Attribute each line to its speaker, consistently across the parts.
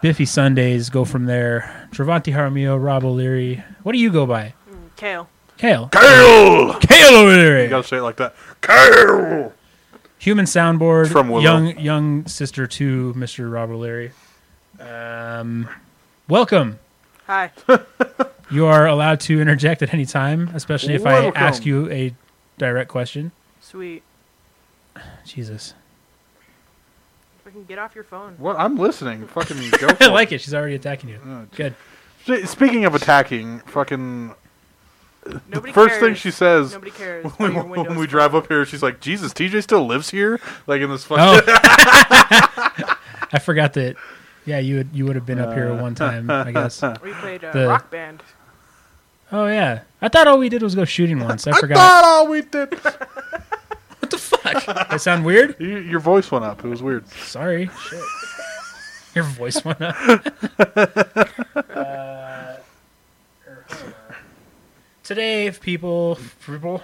Speaker 1: Biffy Sundays go from there. Travanti Jaramillo, Rob O'Leary. What do you go by?
Speaker 2: Kale.
Speaker 1: Kale.
Speaker 3: Kale!
Speaker 1: Kale O'Leary.
Speaker 3: You gotta say it like that. Kale!
Speaker 1: Human Soundboard.
Speaker 3: From Willow.
Speaker 1: Young sister to Mr. Rob O'Leary. Welcome.
Speaker 2: Hi.
Speaker 1: You are allowed to interject at any time, especially if
Speaker 3: Welcome.
Speaker 1: I ask you a direct question.
Speaker 2: Sweet.
Speaker 1: Jesus.
Speaker 2: Fucking get off your phone.
Speaker 3: What? I'm listening. Fucking go for
Speaker 1: I
Speaker 3: it.
Speaker 1: like it. She's already attacking you.
Speaker 3: Oh,
Speaker 1: Good.
Speaker 3: Speaking of attacking, fucking...
Speaker 2: Nobody
Speaker 3: First
Speaker 2: cares.
Speaker 3: thing she says
Speaker 2: Nobody cares.
Speaker 3: when we drive up here, she's like, Jesus, TJ still lives here? Like in this fucking...
Speaker 1: Oh. I forgot that. Yeah, you would have been up here one time, I guess.
Speaker 2: We played
Speaker 1: The-
Speaker 2: Rock Band.
Speaker 1: Oh, yeah. I thought all we did was go shooting once. I
Speaker 3: I
Speaker 1: forgot.
Speaker 3: thought all we did...
Speaker 1: What the fuck? That sound weird?
Speaker 3: Your voice went up. It was weird.
Speaker 1: Sorry. Shit. Your voice went up. Today, people,
Speaker 3: Beautiful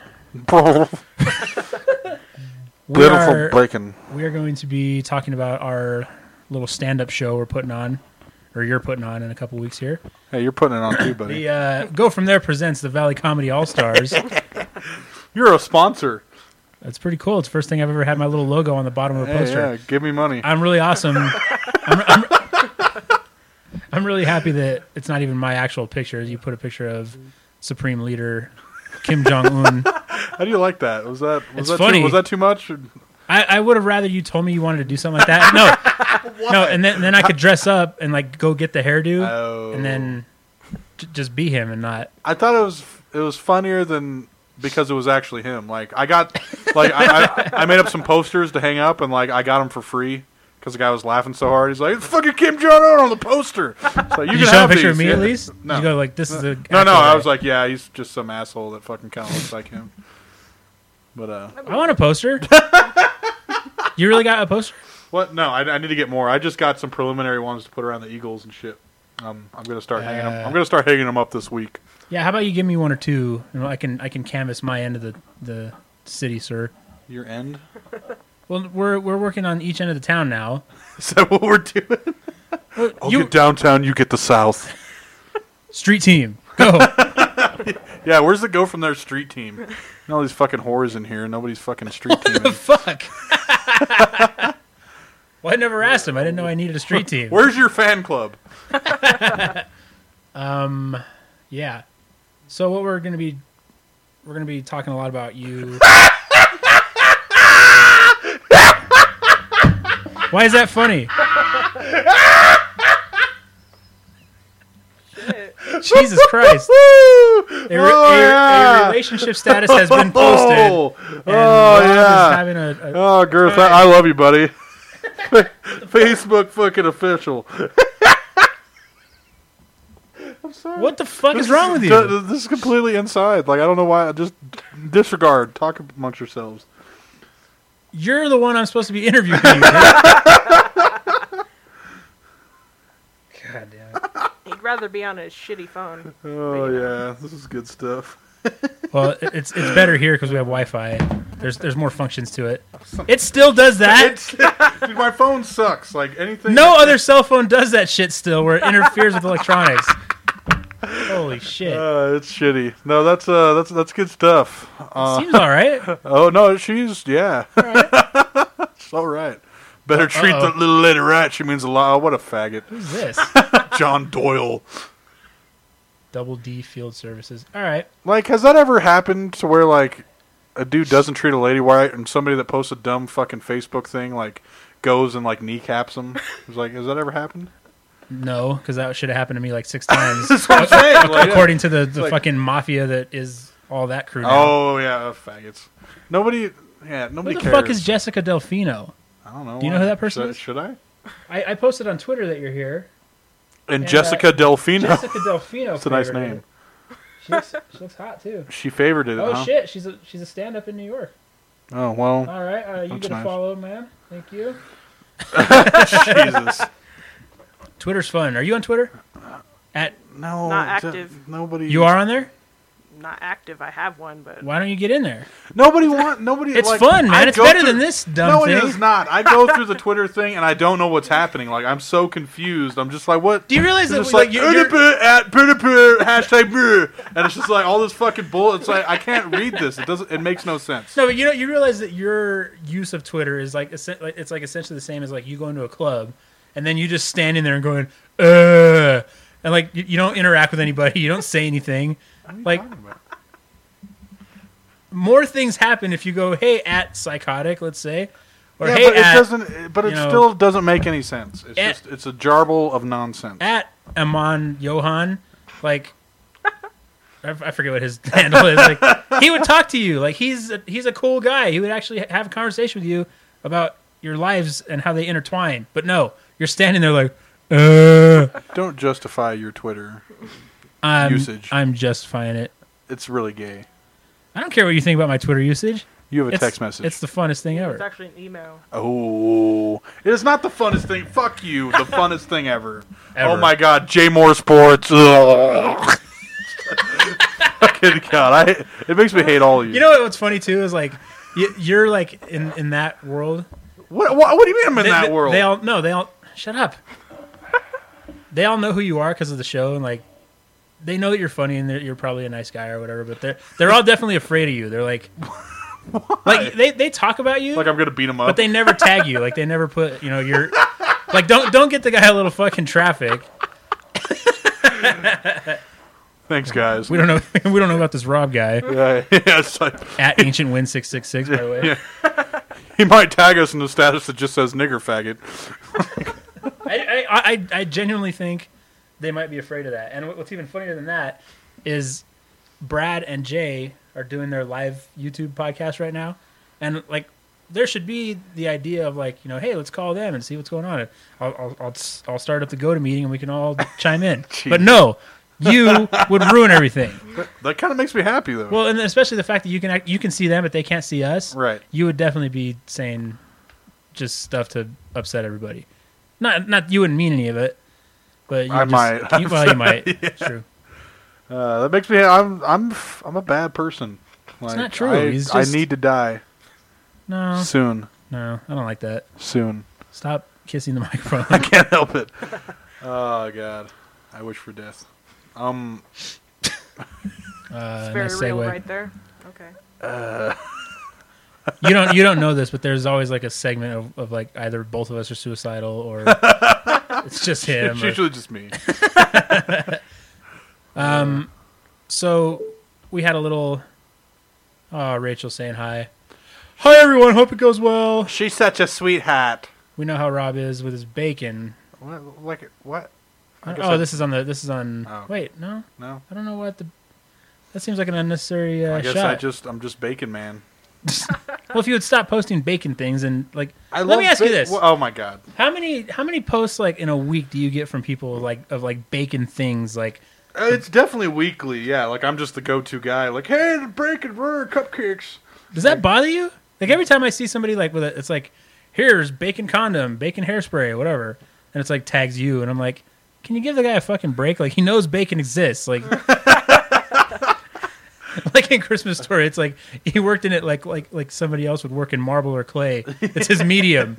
Speaker 1: we are
Speaker 3: bacon.
Speaker 1: going to be talking about our little stand-up show we're putting on, or you're putting on in a couple weeks here.
Speaker 3: Hey, you're putting it on too, buddy.
Speaker 1: The Go From There presents the Valley Comedy All-Stars.
Speaker 3: You're a sponsor.
Speaker 1: That's pretty cool. It's the first thing I've ever had my little logo on the bottom of a
Speaker 3: Hey,
Speaker 1: poster.
Speaker 3: yeah, give me money.
Speaker 1: I'm really awesome. I'm really happy that it's not even my actual picture. You put a picture of Supreme Leader Kim Jong-un.
Speaker 3: How do you like that? Was that
Speaker 1: funny.
Speaker 3: Was that too much? Or-
Speaker 1: I would have rather you told me you wanted to do something like that. No, and then I could dress up and like go get the hairdo,
Speaker 3: Oh.
Speaker 1: and then just be him and not.
Speaker 3: I thought it was funnier than because it was actually him. Like I got like I made up some posters to hang up and like I got them for free because the guy was laughing so hard. He's like, "It's fucking Kim Jong Un on the poster." So you
Speaker 1: Did
Speaker 3: can
Speaker 1: you show a
Speaker 3: have
Speaker 1: picture of
Speaker 3: these,
Speaker 1: me
Speaker 3: yeah.
Speaker 1: at least?
Speaker 3: No.
Speaker 1: Did you go like this is the
Speaker 3: No.
Speaker 1: actual
Speaker 3: I
Speaker 1: guy?
Speaker 3: was like, yeah, he's just some asshole that fucking kind of looks like him. But
Speaker 1: I want a poster. You really got a poster?
Speaker 3: what? No, I need to get more. I just got some preliminary ones to put around the Eagles and shit. I'm gonna start hanging them. I'm gonna start hanging them up this week.
Speaker 1: Yeah. How about you give me one or two, and I can canvas my end of the city, sir.
Speaker 3: Your end?
Speaker 1: Well, we're working on each end of the town now.
Speaker 3: Is that what we're doing? I'll
Speaker 1: You
Speaker 3: get downtown. You get the south.
Speaker 1: street team go.
Speaker 3: Yeah, where's the Go From There street team? You know, all these fucking whores in here. Nobody's fucking street teaming.
Speaker 1: Fuck. Well, I never asked him. I didn't know I needed a street team.
Speaker 3: Where's your fan club?
Speaker 1: Yeah. So what we're gonna be talking a lot about you. Why is that funny? Jesus Christ! A relationship status has been posted.
Speaker 3: Oh,
Speaker 1: And Rob
Speaker 3: yeah.
Speaker 1: is having a
Speaker 3: Oh, Girth, I love you, buddy. Facebook fucking official. I'm sorry.
Speaker 1: what the fuck is wrong with you?
Speaker 3: This is completely inside. Like, I don't know why. Just disregard. Talk amongst yourselves.
Speaker 1: You're the one I'm supposed to be interviewing. You, dude. God damn it.
Speaker 2: He'd rather be on his shitty phone.
Speaker 3: Oh, yeah. This is good stuff.
Speaker 1: Well, it's better here because we have Wi-Fi. There's more functions to it. It still does that.
Speaker 3: Dude, my phone sucks. Like, anything.
Speaker 1: No other cell phone does that shit still, where it interferes with electronics. Holy shit!
Speaker 3: It's shitty. No, that's good stuff.
Speaker 1: Seems all right.
Speaker 3: Oh, no, she's, yeah.
Speaker 1: All right.
Speaker 3: It's all right. Better treat the little lady right. She means a lot. Oh, what a faggot.
Speaker 1: Who's this?
Speaker 3: John Doyle.
Speaker 1: Double D Field Services. All right.
Speaker 3: Like, has that ever happened to where, like, a dude doesn't treat a lady right and somebody that posts a dumb fucking Facebook thing, like, goes and, like, kneecaps him? It's like, has that ever happened?
Speaker 1: No, because that should have happened to me like 6 times.
Speaker 3: That's what I'm saying. Like,
Speaker 1: According to the
Speaker 3: like-
Speaker 1: fucking mafia that is all that crew now.
Speaker 3: oh, yeah, faggots. Nobody
Speaker 1: Who the
Speaker 3: cares.
Speaker 1: fuck is Jessica Delfino?
Speaker 3: I don't know.
Speaker 1: Do you know who that person is?
Speaker 3: Should I?
Speaker 1: I posted on Twitter that you're here.
Speaker 3: And
Speaker 1: And,
Speaker 3: Jessica Delfino.
Speaker 1: Jessica Delfino.
Speaker 3: That's a nice
Speaker 1: favored
Speaker 3: name.
Speaker 1: it. She looks hot too.
Speaker 3: She favored it,
Speaker 1: Oh
Speaker 3: huh?
Speaker 1: shit, she's a stand-up in New York.
Speaker 3: Oh, well.
Speaker 1: All right, you
Speaker 3: That's
Speaker 1: get a
Speaker 3: nice.
Speaker 1: follow, man. Thank you.
Speaker 3: Jesus.
Speaker 1: Twitter's fun. Are you on Twitter?
Speaker 3: No.
Speaker 2: Not active.
Speaker 3: Nobody.
Speaker 1: You are on there?
Speaker 2: not active. I have one, but
Speaker 1: Why don't you get in there?
Speaker 3: Nobody.
Speaker 1: It's
Speaker 3: like,
Speaker 1: fun, man.
Speaker 3: I
Speaker 1: It's
Speaker 3: go
Speaker 1: better
Speaker 3: through-
Speaker 1: than this dumb
Speaker 3: No,
Speaker 1: thing.
Speaker 3: it is not. I go through the Twitter thing and I don't know what's happening. Like I'm so confused. I'm just like, what?
Speaker 1: Do you realize
Speaker 3: It's
Speaker 1: that
Speaker 3: just
Speaker 1: like,
Speaker 3: like
Speaker 1: you're
Speaker 3: at hashtag brr, and it's just like all this fucking bull. It's like I can't read this. It doesn't. It makes no sense.
Speaker 1: no, but you realize that your use of Twitter is like it's like essentially the same as like you going to a club and then you just standing there and going and like you don't interact with anybody, you don't say anything.
Speaker 3: What are you
Speaker 1: Like
Speaker 3: talking about?
Speaker 1: more things happen if you go, hey, at psychotic, let's say, or
Speaker 3: Yeah,
Speaker 1: hey,
Speaker 3: but it
Speaker 1: at,
Speaker 3: doesn't. But it
Speaker 1: you know,
Speaker 3: still doesn't make any sense. It's
Speaker 1: at-
Speaker 3: just it's a jarble of nonsense.
Speaker 1: at Amon Johan, like I forget what his handle is. Like he would talk to you, like he's a cool guy. He would actually have a conversation with you about your lives and how they intertwine. But no, you're standing there like,
Speaker 3: Don't justify your Twitter.
Speaker 1: I'm,
Speaker 3: Usage.
Speaker 1: I'm justifying it.
Speaker 3: It's really gay.
Speaker 1: I don't care what you think about my Twitter usage.
Speaker 3: You have a
Speaker 1: It's,
Speaker 3: text message.
Speaker 1: It's the funnest thing
Speaker 2: it's
Speaker 1: ever.
Speaker 2: actually an email.
Speaker 3: Oh, it is not the funnest thing. Fuck you. The funnest thing ever.
Speaker 1: Ever.
Speaker 3: Oh my God, J Moore Sports. Ugh. Fucking God, it makes me hate all of you.
Speaker 1: You know what's funny too is like you're like in that world.
Speaker 3: what do you mean I'm in that world?
Speaker 1: They all shut up. They all know who you are because of the show, and like they know that you're funny and you're probably a nice guy or whatever. But they're all definitely afraid of you. They're like they talk about you,
Speaker 3: like I'm gonna beat him up.
Speaker 1: but they never tag you. Like they never put you're like don't get the guy a little fucking traffic.
Speaker 3: Thanks, guys.
Speaker 1: We don't know about this Rob guy
Speaker 3: Yeah, it's like,
Speaker 1: at Ancient Win 666. By the way,
Speaker 3: yeah. He might tag us in the status that just says nigger faggot.
Speaker 1: I genuinely think they might be afraid of that. And what's even funnier than that is Brad and Jay are doing their live YouTube podcast right now, and like there should be the idea of like hey, let's call them and see what's going on. I'll start up the GoTo meeting and we can all chime in. But no, you would ruin everything.
Speaker 3: That kind of makes me happy though.
Speaker 1: Well, and especially the fact that you can see them but they can't see us.
Speaker 3: Right.
Speaker 1: You would definitely be saying just stuff to upset everybody. Not you wouldn't mean any of it, but you
Speaker 3: I
Speaker 1: just,
Speaker 3: might.
Speaker 1: you might. Yeah. It's true.
Speaker 3: That makes me. I'm a bad person. Like,
Speaker 1: not true. He's
Speaker 3: I
Speaker 1: just-
Speaker 3: need to die
Speaker 1: No,
Speaker 3: soon.
Speaker 1: I don't like that.
Speaker 3: Soon.
Speaker 1: Stop kissing the microphone.
Speaker 3: I can't help it. Oh God, I wish for death.
Speaker 2: It's very
Speaker 1: Nice
Speaker 2: real
Speaker 1: segue.
Speaker 2: right there. Okay.
Speaker 1: You don't know this, but there's always like a segment of like either both of us are suicidal or it's just him.
Speaker 3: It's
Speaker 1: or-
Speaker 3: usually just me.
Speaker 1: So we had a little. Oh, Rachel saying hi. Hi everyone, hope it goes well.
Speaker 3: She's such a sweetheart.
Speaker 1: We know how Rob is with his bacon.
Speaker 3: What? Like what? I guess
Speaker 1: Oh,
Speaker 3: I-
Speaker 1: this is on.
Speaker 3: Oh.
Speaker 1: Wait, no,
Speaker 3: No.
Speaker 1: I don't know what the. That seems like an unnecessary
Speaker 3: I guess
Speaker 1: shot.
Speaker 3: I'm just bacon man.
Speaker 1: Well, if you would stop posting bacon things and like,
Speaker 3: Let
Speaker 1: let me ask you this:
Speaker 3: Oh my God.
Speaker 1: how many posts like in a week do you get from people of bacon things like?
Speaker 3: It's definitely weekly. Yeah, like I'm just the go-to guy. Like, hey, the bacon burger cupcakes.
Speaker 1: Does that bother you? Like every time I see somebody like with it, it's like, here's bacon condom, bacon hairspray, whatever, and it's like tags you, and I'm like, can you give the guy a fucking break? Like he knows bacon exists. Like, like in Christmas Story, it's like he worked in it like somebody else would work in marble or clay. It's his medium.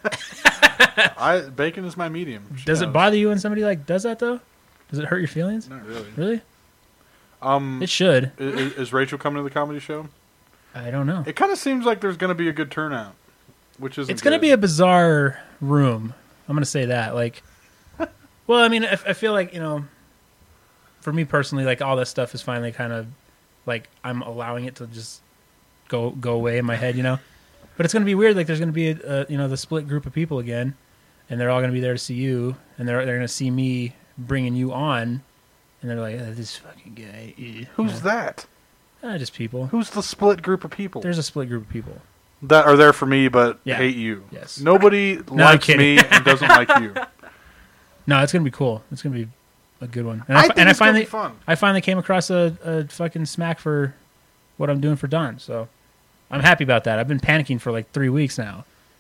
Speaker 3: Bacon is my medium. She
Speaker 1: Does it
Speaker 3: knows.
Speaker 1: bother you when somebody like does that though? Does it hurt your feelings?
Speaker 3: Not really.
Speaker 1: Really? It should.
Speaker 3: Is Rachel coming to the comedy show?
Speaker 1: I don't know.
Speaker 3: It kind of seems like there's going to be a good turnout, which is
Speaker 1: It's going to be a bizarre room. I'm going to say that. Like, well, I mean, I feel like, for me personally, like all that stuff is finally kind of like I'm allowing it to just go away in my head, But it's going to be weird. Like, there's going to be the split group of people again, and they're all going to be there to see you, and they're going to see me bringing you on, and they're like, this fucking guy.
Speaker 3: Who's that?
Speaker 1: Just people.
Speaker 3: Who's the split group of people
Speaker 1: There's a split group of people.
Speaker 3: that are there for me but
Speaker 1: Yeah.
Speaker 3: hate you?
Speaker 1: Yes.
Speaker 3: Nobody
Speaker 1: I'm
Speaker 3: likes
Speaker 1: kidding.
Speaker 3: me and doesn't like you.
Speaker 1: No, it's going to be cool. It's going to be a good one.
Speaker 3: I think it's gonna be fun.
Speaker 1: I finally came across a fucking smack for what I'm doing for Don, so I'm happy about that. I've been panicking for like 3 weeks now.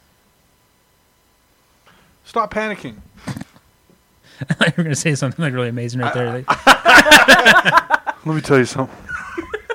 Speaker 3: Stop panicking.
Speaker 1: I thought you were going to say something like really amazing right there.
Speaker 3: Let me tell you something.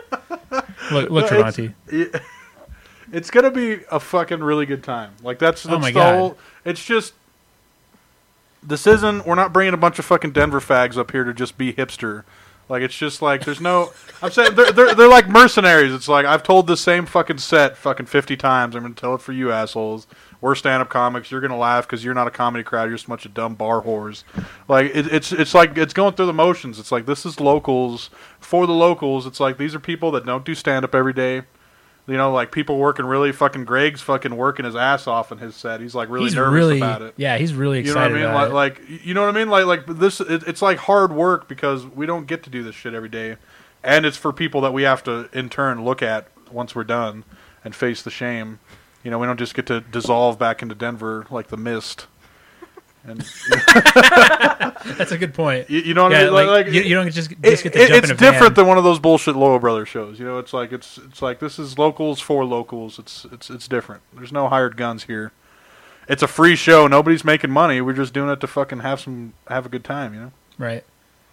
Speaker 1: Look, Tremonti.
Speaker 3: It's gonna be a fucking really good time. Like that's
Speaker 1: Oh my
Speaker 3: the
Speaker 1: God.
Speaker 3: whole. It's just. This isn't. We're not bringing a bunch of fucking Denver fags up here to just be hipster. Like it's just like there's no. I'm saying they're like mercenaries. It's like I've told the same fucking set fucking 50 times. I'm gonna tell it for you assholes. We're stand-up comics. You're gonna laugh because you're not a comedy crowd. You're just a bunch of dumb bar whores. Like it's like it's going through the motions. It's like this is locals for the locals. It's like these are people that don't do stand-up every day. You know, like people working really fucking. Greg's fucking working his ass off in his set. He's like really nervous about it.
Speaker 1: Yeah, he's really
Speaker 3: You know what
Speaker 1: excited.
Speaker 3: I mean?
Speaker 1: about
Speaker 3: Like you know what I mean? Like this. It's like hard work because we don't get to do this shit every day, and it's for people that we have to in turn look at once we're done and face the shame. You know, we don't just get to dissolve back into Denver like the mist. And
Speaker 1: it. That's a good point.
Speaker 3: you know what
Speaker 1: Yeah,
Speaker 3: I mean? Like
Speaker 1: you don't just get to jump in
Speaker 3: it's
Speaker 1: a
Speaker 3: different
Speaker 1: van.
Speaker 3: than one of those bullshit Loa Brothers shows. You know, it's like this is locals for locals. It's different. There's no hired guns here. It's a free show. Nobody's making money. We're just doing it to fucking have a good time. You know.
Speaker 1: Right.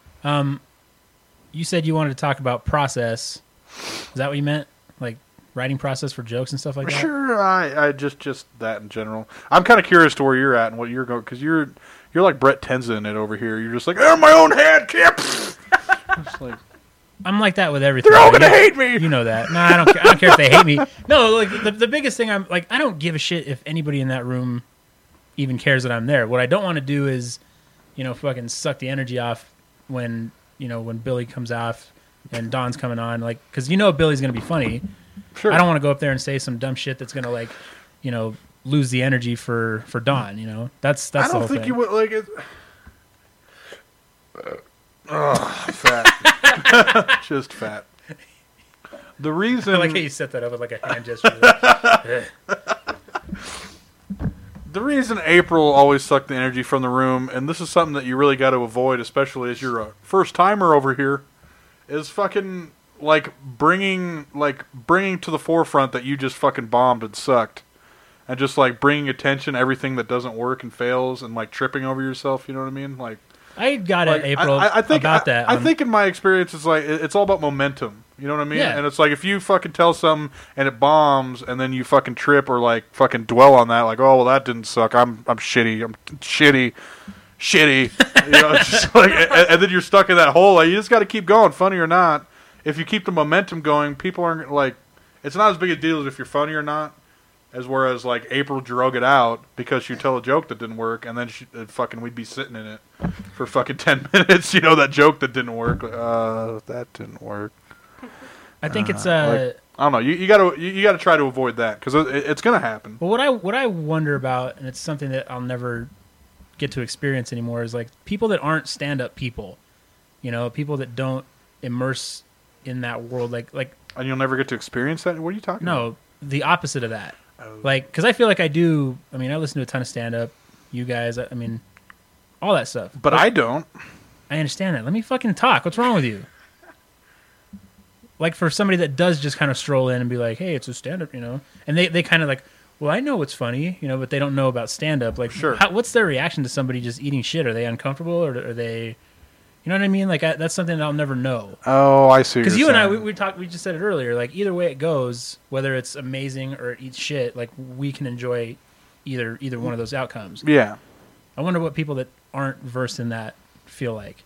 Speaker 1: You said you wanted to talk about process. Is that what you meant? Like writing process for jokes and stuff like that?
Speaker 3: Sure, I just that in general. I'm kind of curious to where you're at and what you're going because you're like Brett Tenzin it over here. You're just like I'm my own head, Kip. It's like
Speaker 1: I'm like that with everything.
Speaker 3: they're all gonna
Speaker 1: You-
Speaker 3: hate me.
Speaker 1: You know that. No, I don't. I don't care if they hate me. No, like the biggest thing. I'm like, I don't give a shit if anybody in that room even cares that I'm there. What I don't want to do is, fucking suck the energy off when when Billy comes off and Don's coming on. Like, because Billy's gonna be funny.
Speaker 3: Sure.
Speaker 1: I don't want to go up there and say some dumb shit that's gonna lose the energy for Don. That's the
Speaker 3: I
Speaker 1: whole
Speaker 3: don't think
Speaker 1: thing.
Speaker 3: you would like it. Fat. Just fat. The reason
Speaker 1: I like how you set that up with like a hand gesture.
Speaker 3: the reason April always sucked the energy from the room, and this is something that you really got to avoid, especially as you're a first timer over here, is fucking like bringing to the forefront that you just fucking bombed and sucked, and just like bringing attention to everything that doesn't work and fails, and like tripping over yourself. You know what I mean? Like
Speaker 1: I got at April
Speaker 3: I think
Speaker 1: about that.
Speaker 3: I think in my experience, it's like it's all about momentum. You know what I mean?
Speaker 1: Yeah.
Speaker 3: And it's like if you fucking tell something and it bombs, and then you fucking trip or like fucking dwell on that, like, oh well, that didn't suck. I'm shitty. I'm shitty. You know, it's just like, and then you're stuck in that hole. Like you just got to keep going, funny or not. If you keep the momentum going, people aren't like. It's not as big a deal as if you're funny or not. As whereas like April drug it out because you tell a joke that didn't work, and then we'd be sitting in it for fucking 10 minutes. You know, that joke that didn't work. That didn't work.
Speaker 1: I think it's
Speaker 3: I don't know. You gotta try to avoid that because it's gonna happen.
Speaker 1: Well, what I wonder about, and it's something that I'll never get to experience anymore, is like people that aren't stand-up people. People that don't immerse in that world, like.
Speaker 3: And you'll never get to experience that. What are you talking about?
Speaker 1: No, the opposite of that.
Speaker 3: Oh.
Speaker 1: Like, because I feel like I do. I mean, I listen to a ton of stand-up. You guys, I mean, all that stuff.
Speaker 3: But I don't.
Speaker 1: I understand that. Let me fucking talk. What's wrong with you? Like, for somebody that does just kind of stroll in and be like, hey, it's a stand-up, and they kind of like, well, I know what's funny, but they don't know about stand-up. Like,
Speaker 3: Sure.
Speaker 1: What's their reaction to somebody just eating shit? Are they uncomfortable, or are they, you know what I mean? Like, that's something that I'll never know.
Speaker 3: Oh, I see.
Speaker 1: Because you and I, we just said it earlier. Like, either way it goes, whether it's amazing or it eats shit, like, we can enjoy either one of those outcomes.
Speaker 3: Yeah.
Speaker 1: I wonder what people that aren't versed in that feel like.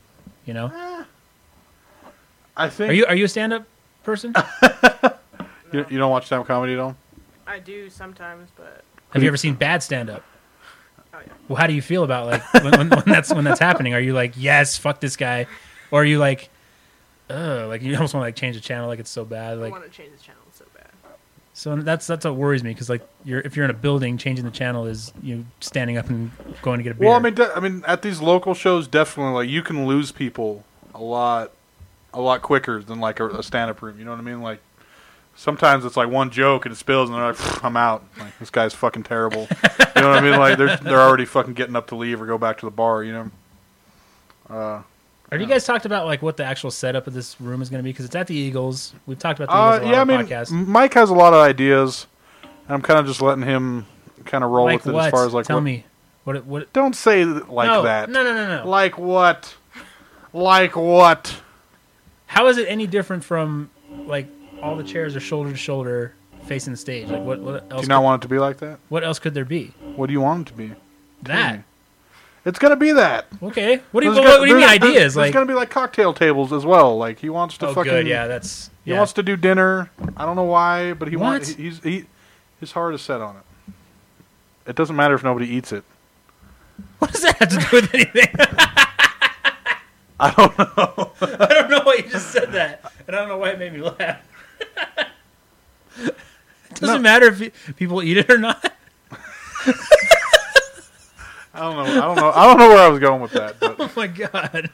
Speaker 3: I think.
Speaker 1: Are you a stand-up person?
Speaker 3: You don't watch stand-up comedy at all?
Speaker 2: I do sometimes, but
Speaker 1: Have you ever seen bad stand-up?
Speaker 2: oh yeah.
Speaker 1: Well, how do you feel about like when that's happening? Are you like, yes, fuck this guy, or are you like, like you almost want to like change the channel, like it's so bad,
Speaker 2: I
Speaker 1: like
Speaker 2: want to change the channel so bad.
Speaker 1: so that's what worries me because like if you're in a building, changing the channel is you standing up and going to get a beer.
Speaker 3: Well, I mean, at these local shows, definitely, like you can lose people a lot quicker than like a stand-up room. You know what I mean? Like sometimes it's like one joke and it spills, and they're like, I'm out. Like this guy's fucking terrible. You know what I mean? Like they're already fucking getting up to leave or go back to the bar. You know.
Speaker 1: Have you guys talked about like what the actual setup of this room is going to be? Because it's at the Eagles. We've talked about the Eagles a lot
Speaker 3: yeah, I
Speaker 1: on the
Speaker 3: mean,
Speaker 1: podcast.
Speaker 3: Mike has a lot of ideas, and I'm kind of just letting him kind of roll
Speaker 1: Like
Speaker 3: with it
Speaker 1: what?
Speaker 3: as far as like
Speaker 1: Tell
Speaker 3: what.
Speaker 1: me what.
Speaker 3: Don't say like
Speaker 1: No,
Speaker 3: that.
Speaker 1: No.
Speaker 3: Like what? Like what?
Speaker 1: How is it any different from like all the chairs are shoulder to shoulder facing the stage. Like what
Speaker 3: Do
Speaker 1: else?
Speaker 3: you not want it to be like that?
Speaker 1: What else could there be?
Speaker 3: What do you want it to be? Tell
Speaker 1: That.
Speaker 3: me. It's gonna be that.
Speaker 1: Okay. What do you
Speaker 3: There's
Speaker 1: what,
Speaker 3: gonna-
Speaker 1: what do you mean
Speaker 3: there's-
Speaker 1: ideas?
Speaker 3: There's
Speaker 1: Like
Speaker 3: gonna be like cocktail tables as well. Like he wants to
Speaker 1: oh
Speaker 3: fucking.
Speaker 1: good, yeah, that's
Speaker 3: He
Speaker 1: yeah.
Speaker 3: wants to do dinner. I don't know why, but he
Speaker 1: What?
Speaker 3: wants. His heart is set on it. It doesn't matter if nobody eats it.
Speaker 1: What does that have to do with anything?
Speaker 3: I don't know.
Speaker 1: I don't know why you just said that, and I don't know why it made me laugh. It doesn't matter if people eat it or not.
Speaker 3: I don't know. I don't know where I was going with that. But
Speaker 1: Oh my god.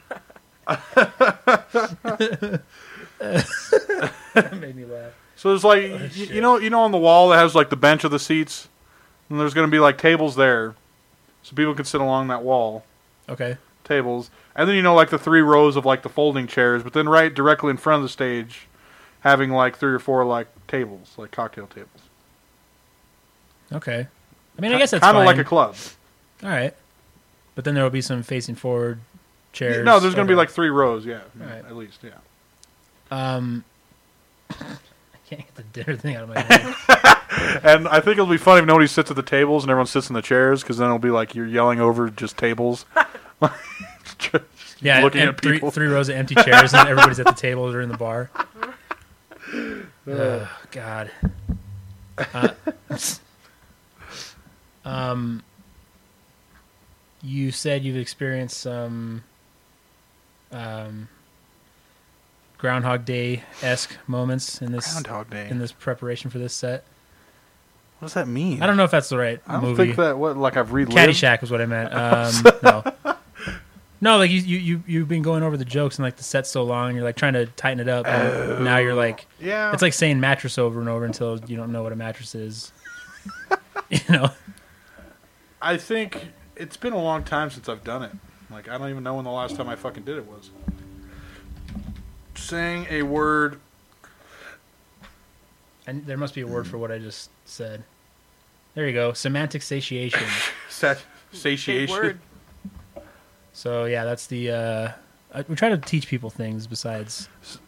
Speaker 1: That made me laugh.
Speaker 3: so there's like
Speaker 1: shit.
Speaker 3: you know on the wall that has like the bench of the seats, and there's gonna be like tables there, so people can sit along that wall.
Speaker 1: Okay.
Speaker 3: Tables, and then like the 3 rows of like the folding chairs, but then right directly in front of the stage, having like 3 or 4 like tables, like cocktail tables.
Speaker 1: Okay. I mean, I guess that's
Speaker 3: kind of
Speaker 1: fine.
Speaker 3: like a club.
Speaker 1: All right. But then there will be some facing forward chairs.
Speaker 3: No, there's going to be
Speaker 1: Okay.
Speaker 3: like 3 rows, yeah,
Speaker 1: Alright.
Speaker 3: at least, yeah.
Speaker 1: I can't get the dinner thing out of my head.
Speaker 3: And I think it'll be funny if nobody sits at the tables and everyone sits in the chairs, because then it'll be like you're yelling over just tables. Just
Speaker 1: Yeah,
Speaker 3: looking
Speaker 1: and
Speaker 3: at people.
Speaker 1: three rows of empty chairs, and everybody's at the tables or in the bar. Oh, God. You said you've experienced some Groundhog Day-esque moments in this
Speaker 3: Groundhog Day.
Speaker 1: in this preparation for this set.
Speaker 3: What does that mean?
Speaker 1: I don't know if that's the right
Speaker 3: I don't
Speaker 1: movie.
Speaker 3: think that like I've relived.
Speaker 1: Caddyshack was what I meant. No, like you've been going over the jokes and like the set's so long, you're like trying to tighten it up, and now you're like,
Speaker 3: Yeah,
Speaker 1: it's like saying mattress over and over until you don't know what a mattress is. You know,
Speaker 3: I think it's been a long time since I've done it. Like I don't even know when the last time I fucking did it was. Saying a word.
Speaker 1: and there must be a word for what I just said. There you go, semantic satiation.
Speaker 2: Big
Speaker 3: Satiation.
Speaker 2: word.
Speaker 1: So yeah, that's the. We try to teach people things besides.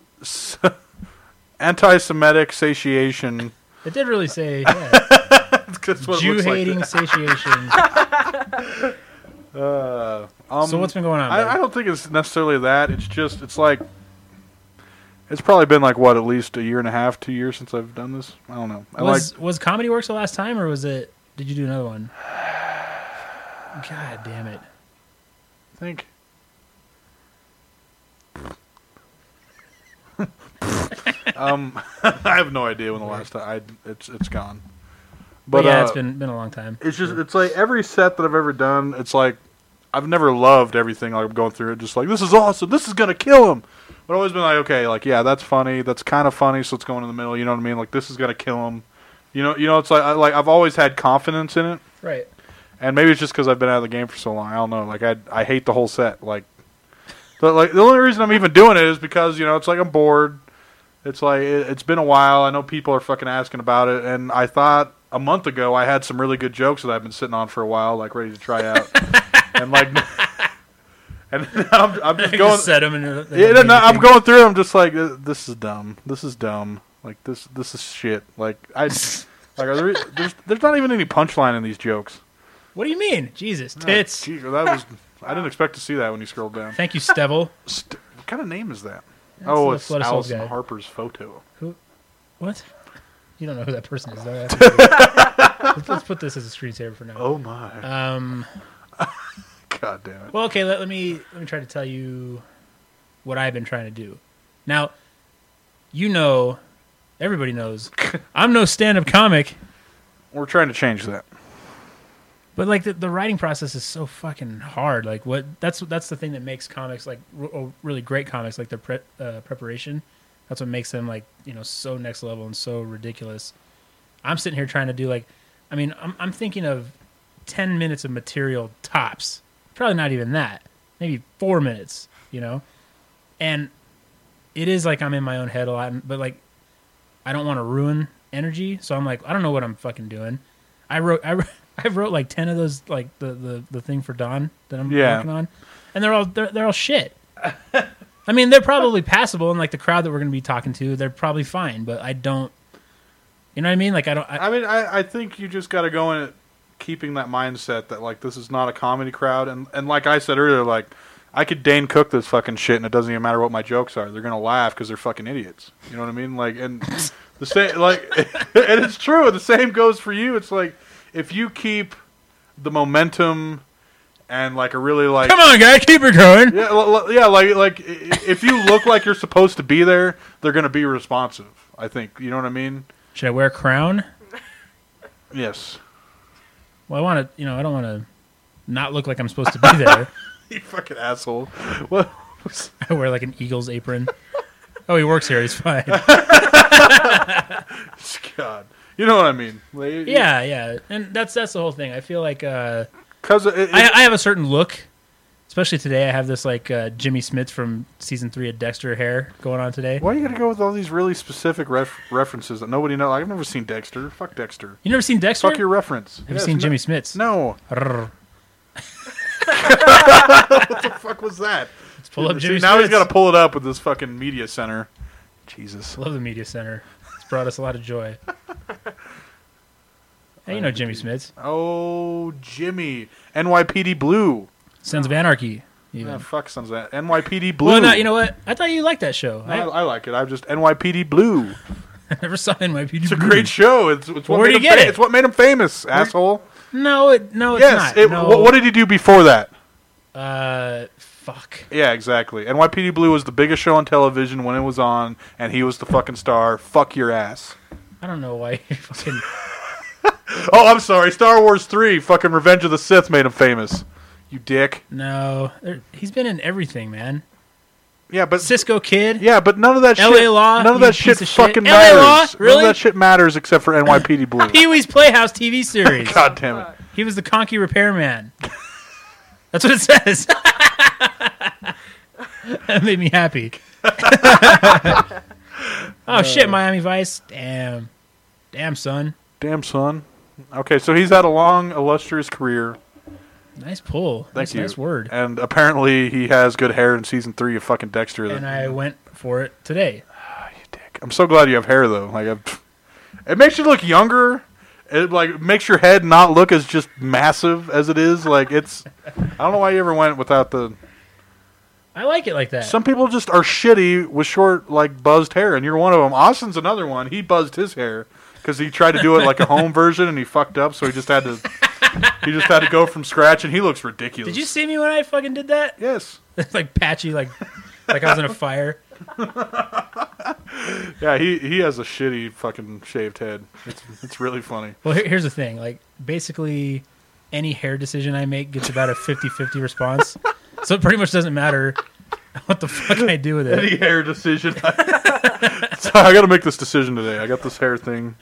Speaker 3: Anti-Semitic satiation.
Speaker 1: It did really say yeah,
Speaker 3: That's what it
Speaker 1: Jew
Speaker 3: looks like.
Speaker 1: hating satiation. So what's been going on?
Speaker 3: I don't think it's necessarily that. It's just, it's like, it's probably been like, what, at least a year and a half, 2 years since I've done this? I don't know.
Speaker 1: Was Comedy Works the last time, or was it? Did you do another one? God damn it!
Speaker 3: I think. I have no idea when the last time it's gone.
Speaker 1: But yeah, it's been a long time.
Speaker 3: It's just, it's like every set that I've ever done, it's like, I've never loved everything like I'm going through it. Just like, this is awesome. This is going to kill him. But I've always been like, okay, like, yeah, that's funny. That's kind of funny. So it's going in the middle. You know what I mean? Like, this is going to kill him. You know, it's like, I've always had confidence in it.
Speaker 1: Right.
Speaker 3: And maybe it's just because I've been out of the game for so long. I don't know. Like, I hate the whole set. Like the only reason I'm even doing it is because, it's like I'm bored. It's like, it's been a while. I know people are fucking asking about it. And I thought a month ago I had some really good jokes that I've been sitting on for a while, like ready to try out. And like, and I'm just going.
Speaker 1: Just set 'em and
Speaker 3: I'm going through. I'm just like, this is dumb. This is dumb. Like this is shit. Like there's not even any punchline in these jokes.
Speaker 1: What do you mean? Jesus, tits.
Speaker 3: Gee, that was. I didn't expect to see that when you scrolled down.
Speaker 1: Thank you, Stevel.
Speaker 3: What kind of name is that?
Speaker 1: That's the
Speaker 3: It's
Speaker 1: Flood of Souls
Speaker 3: Allison
Speaker 1: guy.
Speaker 3: Harper's photo.
Speaker 1: What? You don't know who that person is, though. Let's put this as a screensaver for now.
Speaker 3: Oh my! God damn it!
Speaker 1: Well, okay. Let me try to tell you what I've been trying to do. Now, everybody knows, I'm no stand-up comic,
Speaker 3: We're trying to change that.
Speaker 1: but like the writing process is so fucking hard. Like that's the thing that makes comics like really great comics, like their preparation. That's what makes them like so next level and so ridiculous. I'm sitting here trying to do I'm thinking of 10 minutes of material tops. Probably not even that. Maybe 4 minutes, And it is like I'm in my own head a lot, but like I don't want to ruin energy, so I'm like, I don't know what I'm fucking doing. I wrote like 10 of those, like the thing for Dawn that I'm working on, and they're all shit. I mean, they're probably passable, and like the crowd that we're going to be talking to, they're probably fine. But I don't, you know what I mean? Like I don't.
Speaker 3: I think you just got to go in it keeping that mindset that like this is not a comedy crowd, and like I said earlier, like I could Dane Cook this fucking shit, and it doesn't even matter what my jokes are. They're gonna laugh because they're fucking idiots. You know what I mean? Like, and the same, like, and it's true. The same goes for you. It's like if you keep the momentum. And like a really like,
Speaker 1: come on, guy, keep it going.
Speaker 3: Yeah, like if you look like you're supposed to be there, they're gonna be responsive. I think you know what I mean.
Speaker 1: Should I wear a crown?
Speaker 3: Yes.
Speaker 1: Well, I want to. I don't want to not look like I'm supposed to be there.
Speaker 3: You fucking asshole. What?
Speaker 1: I wear like an Eagles apron. Oh, he works here. He's fine.
Speaker 3: God, you know what I mean. Like,
Speaker 1: Yeah, and that's the whole thing. I feel like.
Speaker 3: Because
Speaker 1: I have a certain look, especially today. I have this like Jimmy Smits from season 3 of Dexter hair going on today.
Speaker 3: why you gotta go with all these really specific references that nobody knows? I've never seen Dexter. Fuck Dexter.
Speaker 1: You never seen Dexter?
Speaker 3: Fuck your reference.
Speaker 1: Have you seen Jimmy Smits?
Speaker 3: No.
Speaker 1: Rrr.
Speaker 3: What the fuck was that?
Speaker 1: Let's pull up Jimmy
Speaker 3: now
Speaker 1: Smits.
Speaker 3: he's got to pull it up with this fucking media center. Jesus.
Speaker 1: Love the media center. It's brought us a lot of joy. Hey, you know Jimmy Smits.
Speaker 3: Oh, Jimmy. NYPD Blue.
Speaker 1: Sons of Anarchy. Even.
Speaker 3: Yeah, fuck Sons of that. NYPD Blue.
Speaker 1: Well, no, you know what? I thought you liked that show.
Speaker 3: No, I like it. I'm just NYPD Blue.
Speaker 1: I never saw NYPD.
Speaker 3: It's a great show. It's what
Speaker 1: where
Speaker 3: made
Speaker 1: did
Speaker 3: him
Speaker 1: you get it?
Speaker 3: It's what made him famous, asshole.
Speaker 1: No, it's
Speaker 3: Yes.
Speaker 1: not. No.
Speaker 3: What did he do before that?
Speaker 1: Fuck.
Speaker 3: Yeah, exactly. NYPD Blue was the biggest show on television when it was on, and he was the fucking star. Fuck your ass.
Speaker 1: I don't know why you fucking.
Speaker 3: Oh, I'm sorry. Star Wars 3, fucking Revenge of the Sith made him famous. You dick.
Speaker 1: No, he's been in everything, man.
Speaker 3: Yeah, but
Speaker 1: Cisco Kid.
Speaker 3: yeah, but none of that
Speaker 1: LA
Speaker 3: shit.
Speaker 1: Law,
Speaker 3: None of
Speaker 1: you
Speaker 3: that shit
Speaker 1: piece of shit.
Speaker 3: fucking
Speaker 1: LA
Speaker 3: matters.
Speaker 1: Law?
Speaker 3: None
Speaker 1: Really?
Speaker 3: of that shit matters except for NYPD Blue.
Speaker 1: Pee Wee's Playhouse TV series.
Speaker 3: God damn it.
Speaker 1: He was the conky repairman. That's what it says. That made me happy. Oh shit, Miami Vice. Damn, son.
Speaker 3: Damn, son. Okay, so he's had a long, illustrious career.
Speaker 1: Nice pull.
Speaker 3: Thank you.
Speaker 1: Nice word.
Speaker 3: And apparently he has good hair in season 3 of fucking Dexter.
Speaker 1: And I went for it today.
Speaker 3: You dick. I'm so glad you have hair though. Like, it makes you look younger. It like makes your head not look as just massive as it is. Like it's. I don't know why you ever went without the.
Speaker 1: I like it like that.
Speaker 3: Some people just are shitty with short, like buzzed hair, and you're one of them. Austin's another one. He buzzed his hair because he tried to do it like a home version, and he fucked up. So he just had to. He just had to go from scratch, and he looks ridiculous.
Speaker 1: Did you see me when I fucking did that?
Speaker 3: Yes.
Speaker 1: Like patchy, like I was in a fire.
Speaker 3: Yeah, he has a shitty fucking shaved head. It's really funny.
Speaker 1: Well, here's the thing. Like, basically, any hair decision I make gets about a 50-50 response. So it pretty much doesn't matter what the fuck I do with it.
Speaker 3: Any hair decision. So I got to make this decision today. I got this hair thing.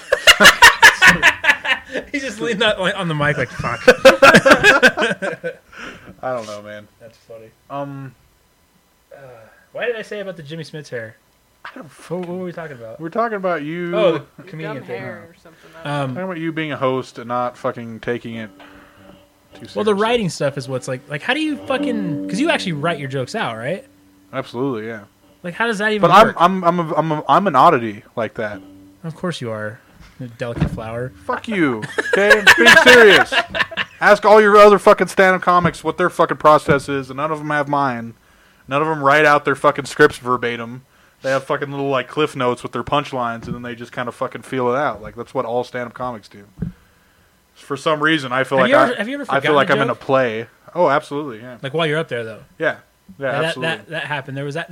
Speaker 1: He just leaned on the mic like, fuck.
Speaker 3: I don't know, man.
Speaker 1: That's funny.
Speaker 2: Why did I say about the Jimmy Smits hair?
Speaker 3: I don't.
Speaker 1: What were we talking about?
Speaker 3: We're talking about you.
Speaker 1: Oh, the
Speaker 2: Dumb
Speaker 1: comedian thing.
Speaker 2: hair or something.
Speaker 3: Talking about you being a host and not fucking taking it too seriously.
Speaker 1: Well, the writing stuff is what's like, how do you fucking, because you actually write your jokes out, right?
Speaker 3: Absolutely, yeah.
Speaker 1: Like, how does that even
Speaker 3: But
Speaker 1: work?
Speaker 3: I'm an oddity like that.
Speaker 1: Of course you are. A delicate flower.
Speaker 3: Fuck you. Okay, I'm being serious. Ask all your other fucking stand-up comics what their fucking process is, and none of them have mine. None of them write out their fucking scripts verbatim. They have fucking little like cliff notes with their punchlines, and then they just kind of fucking feel it out. Like that's what all stand-up comics do. For some reason, I feel
Speaker 1: Have
Speaker 3: like
Speaker 1: you ever
Speaker 3: I feel
Speaker 1: forgotten
Speaker 3: like
Speaker 1: a
Speaker 3: I'm in a
Speaker 1: joke?
Speaker 3: play. Oh, absolutely, yeah,
Speaker 1: Like, while you're up there, though.
Speaker 3: yeah,
Speaker 1: Yeah,
Speaker 3: absolutely.
Speaker 1: that happened. It was a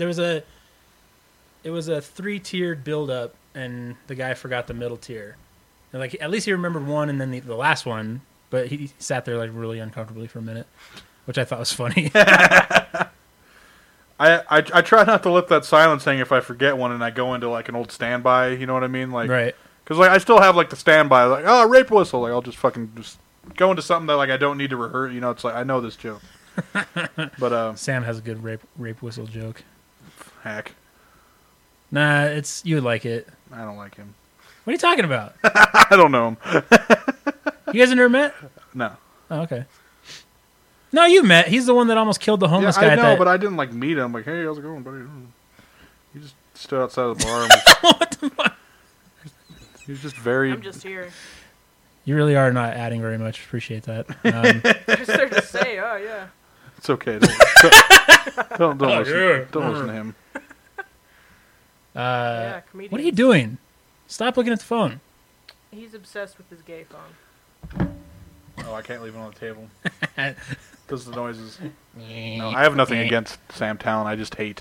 Speaker 1: 3-tiered build-up, and the guy forgot the middle tier. And like, at least he remembered one, and then the last one. But he sat there like really uncomfortably for a minute, which I thought was funny.
Speaker 3: I try not to let that silence hang if I forget one and I go into like an old standby. You know what I mean? Like,
Speaker 1: Right.
Speaker 3: Because like I still have like the standby. Like, oh, rape whistle. Like I'll just fucking just go into something that like I don't need to rehearse. You know, it's like I know this joke. But
Speaker 1: Sam has a good rape whistle joke.
Speaker 3: heck,
Speaker 1: Nah, you would like it.
Speaker 3: I don't like him.
Speaker 1: What are you talking about?
Speaker 3: I don't know him.
Speaker 1: You guys have never met?
Speaker 3: No.
Speaker 1: Oh, okay. No, you met. He's the one that almost killed the homeless guy.
Speaker 3: I know,
Speaker 1: at that...
Speaker 3: but I didn't like meet him. Like, hey, how's it going, buddy? He just stood outside of the bar. And was,
Speaker 1: What the fuck?
Speaker 3: he was just very.
Speaker 4: I'm just here.
Speaker 1: You really are not adding very much. Appreciate that.
Speaker 4: Just there to say, oh yeah.
Speaker 3: It's okay. Don't listen. Don't listen to him.
Speaker 4: Yeah, comedian.
Speaker 1: What are you doing? Stop looking at the phone.
Speaker 4: He's obsessed with his gay phone.
Speaker 3: Oh, I can't leave it on the table. Does the noises. No, I have nothing against Sam Talent. I just hate.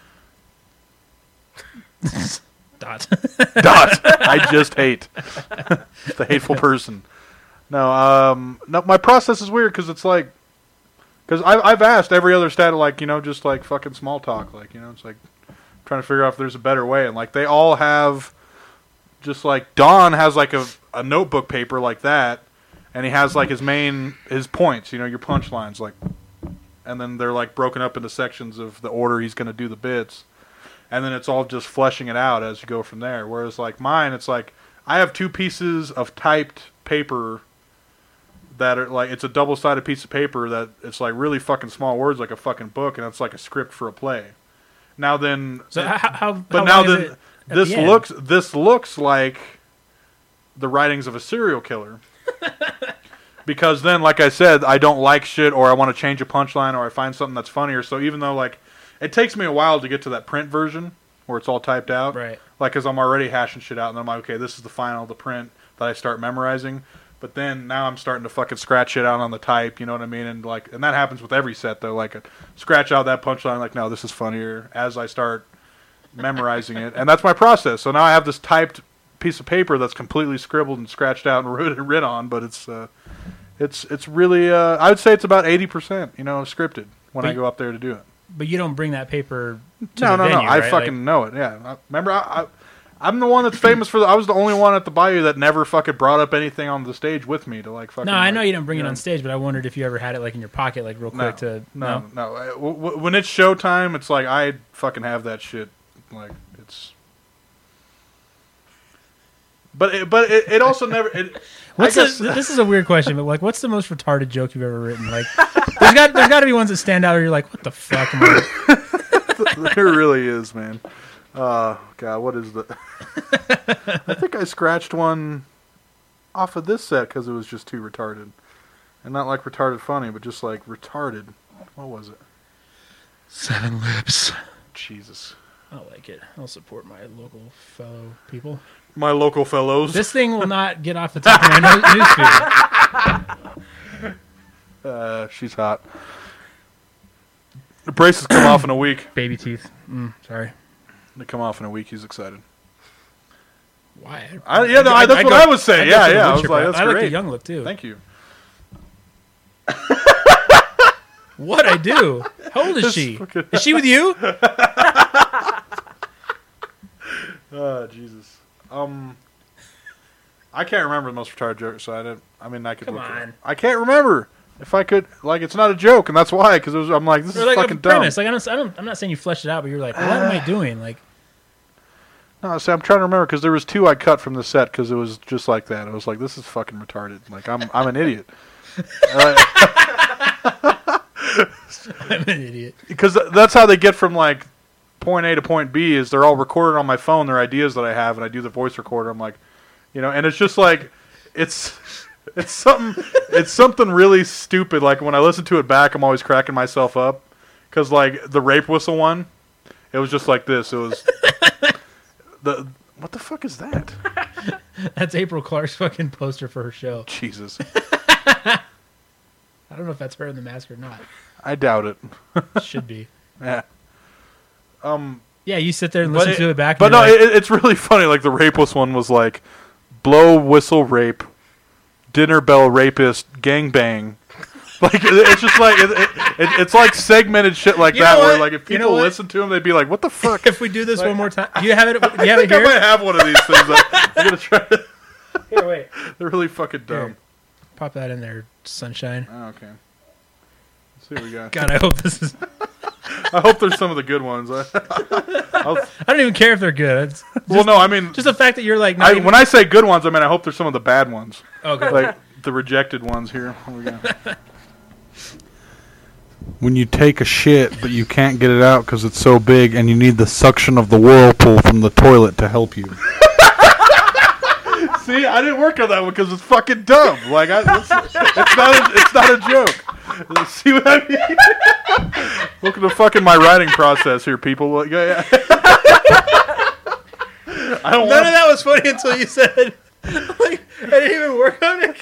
Speaker 1: Dot.
Speaker 3: Dot. I just hate. Just a hateful person. No, my process is weird because it's like, because I've asked every other stat, like, just like fucking small talk, like, it's like trying to figure out if there's a better way, and like they all have, just like Don has like a notebook paper like that, and he has like his points, your punchlines, like, and then they're like broken up into sections of the order he's going to do the bits. And then it's all just fleshing it out as you go from there. Whereas like mine, it's like I have 2 pieces of typed paper that are like, it's a double-sided piece of paper that it's like really fucking small words, like a fucking book, and it's like a script for a play. Now then,
Speaker 1: So
Speaker 3: this looks like the writings of a serial killer. Because then, like I said, I don't like shit, or I want to change a punchline, or I find something that's funnier. So even though like it takes me a while to get to that print version where it's all typed out.
Speaker 1: Right.
Speaker 3: Like, because I'm already hashing shit out, and I'm like, okay, this is the print that I start memorizing. But then now I'm starting to fucking scratch shit out on the type, you know what I mean? And like, and that happens with every set though. Like, I scratch out that punchline, like, no, this is funnier as I start memorizing it, and that's my process. So now I have this typed piece of paper that's completely scribbled and scratched out and writ on, but it's really I would say it's about 80%, scripted when I go up there to do it.
Speaker 1: But you don't bring that paper to
Speaker 3: No.
Speaker 1: the venue,
Speaker 3: I
Speaker 1: right?
Speaker 3: fucking know it. Yeah. Remember, I'm the one that's famous for. I was the only one at the Bayou that never fucking brought up anything on the stage with me to like fucking.
Speaker 1: No, I know you didn't bring it on stage, but I wondered if you ever had it like in your pocket, like real quick to.
Speaker 3: No. When it's showtime, it's like I fucking have that shit. Like it's. But it also never.
Speaker 1: This is a weird question, but like, what's the most retarded joke you've ever written? Like, there's got to be ones that stand out, where you're like, what the fuck am I?
Speaker 3: There really is, man. God, what is the? I think I scratched one off of this set because it was just too retarded, and not like retarded funny, but just like retarded. What was it?
Speaker 1: 7 Lips.
Speaker 3: Jesus.
Speaker 1: I like it. I'll support my local fellow people.
Speaker 3: My local fellows.
Speaker 1: This thing will not get off the top of my newsfeed.
Speaker 3: She's hot. The braces come off in a week.
Speaker 1: Baby teeth. Sorry.
Speaker 3: They come off in a week. He's excited.
Speaker 1: Why?
Speaker 3: That's what I was saying. Yeah. I was like, that's
Speaker 1: I
Speaker 3: great.
Speaker 1: like the young look too.
Speaker 3: Thank you.
Speaker 1: What I do? How old is she? Is she with you?
Speaker 3: Oh, Jesus. I can't remember the most retarded joke, so I could.
Speaker 1: Come on.
Speaker 3: I can't remember. If I could, like, it's not a joke, and that's why. Because I'm like, this is
Speaker 1: like
Speaker 3: fucking
Speaker 1: a premise.
Speaker 3: dumb.
Speaker 1: Like I'm not saying you fleshed it out, but you're like, what am I doing? Like,
Speaker 3: no, see, I'm trying to remember because there was 2 I cut from the set because it was just like that. I was like, this is fucking retarded. Like, I'm an idiot.
Speaker 1: I'm an idiot.
Speaker 3: Because that's how they get from like point A to point B. Is they're all recorded on my phone. They're ideas that I have, and I do the voice recorder. I'm like, and it's just like, it's something really stupid. Like when I listen to it back, I'm always cracking myself up because like the rape whistle one, it was just like this. It was what the fuck is that?
Speaker 1: That's April Clark's fucking poster for her show.
Speaker 3: Jesus.
Speaker 1: I don't know if that's her in the mask or not.
Speaker 3: I doubt it.
Speaker 1: Should be.
Speaker 3: Yeah.
Speaker 1: Yeah, you sit there and listen to it back.
Speaker 3: But no, it's really funny. Like the rape whistle one was like, blow whistle rape, dinner bell rapist, gangbang. Like it's just like it's like segmented shit like that. Where like if people listen to them, they'd be like, "What the fuck?"
Speaker 1: If we do this one more time, do you have it? Do you have
Speaker 3: I
Speaker 1: it here?
Speaker 3: I might have one of these things. I'm gonna try.
Speaker 1: Here, wait.
Speaker 3: They're really fucking dumb.
Speaker 1: Here. Pop that in there, sunshine.
Speaker 3: Oh, okay. Let's see what we got.
Speaker 1: God, I hope this is.
Speaker 3: I hope there's some of the good ones.
Speaker 1: I don't even care if they're good.
Speaker 3: Well, no, I mean,
Speaker 1: just the fact that you're like.
Speaker 3: When I say good ones, I mean I hope there's some of the bad ones.
Speaker 1: Okay.
Speaker 3: Like the rejected ones here. What we got? when you take a shit but you can't get it out because it's so big and you need the suction of the whirlpool from the toilet to help you. See, I didn't work on that one because it's fucking dumb. Like, it's not a joke. See what I mean? Look at the fucking my writing process here, people. Like, yeah. I don't
Speaker 1: None of that was funny until you said, like, I didn't even work on it.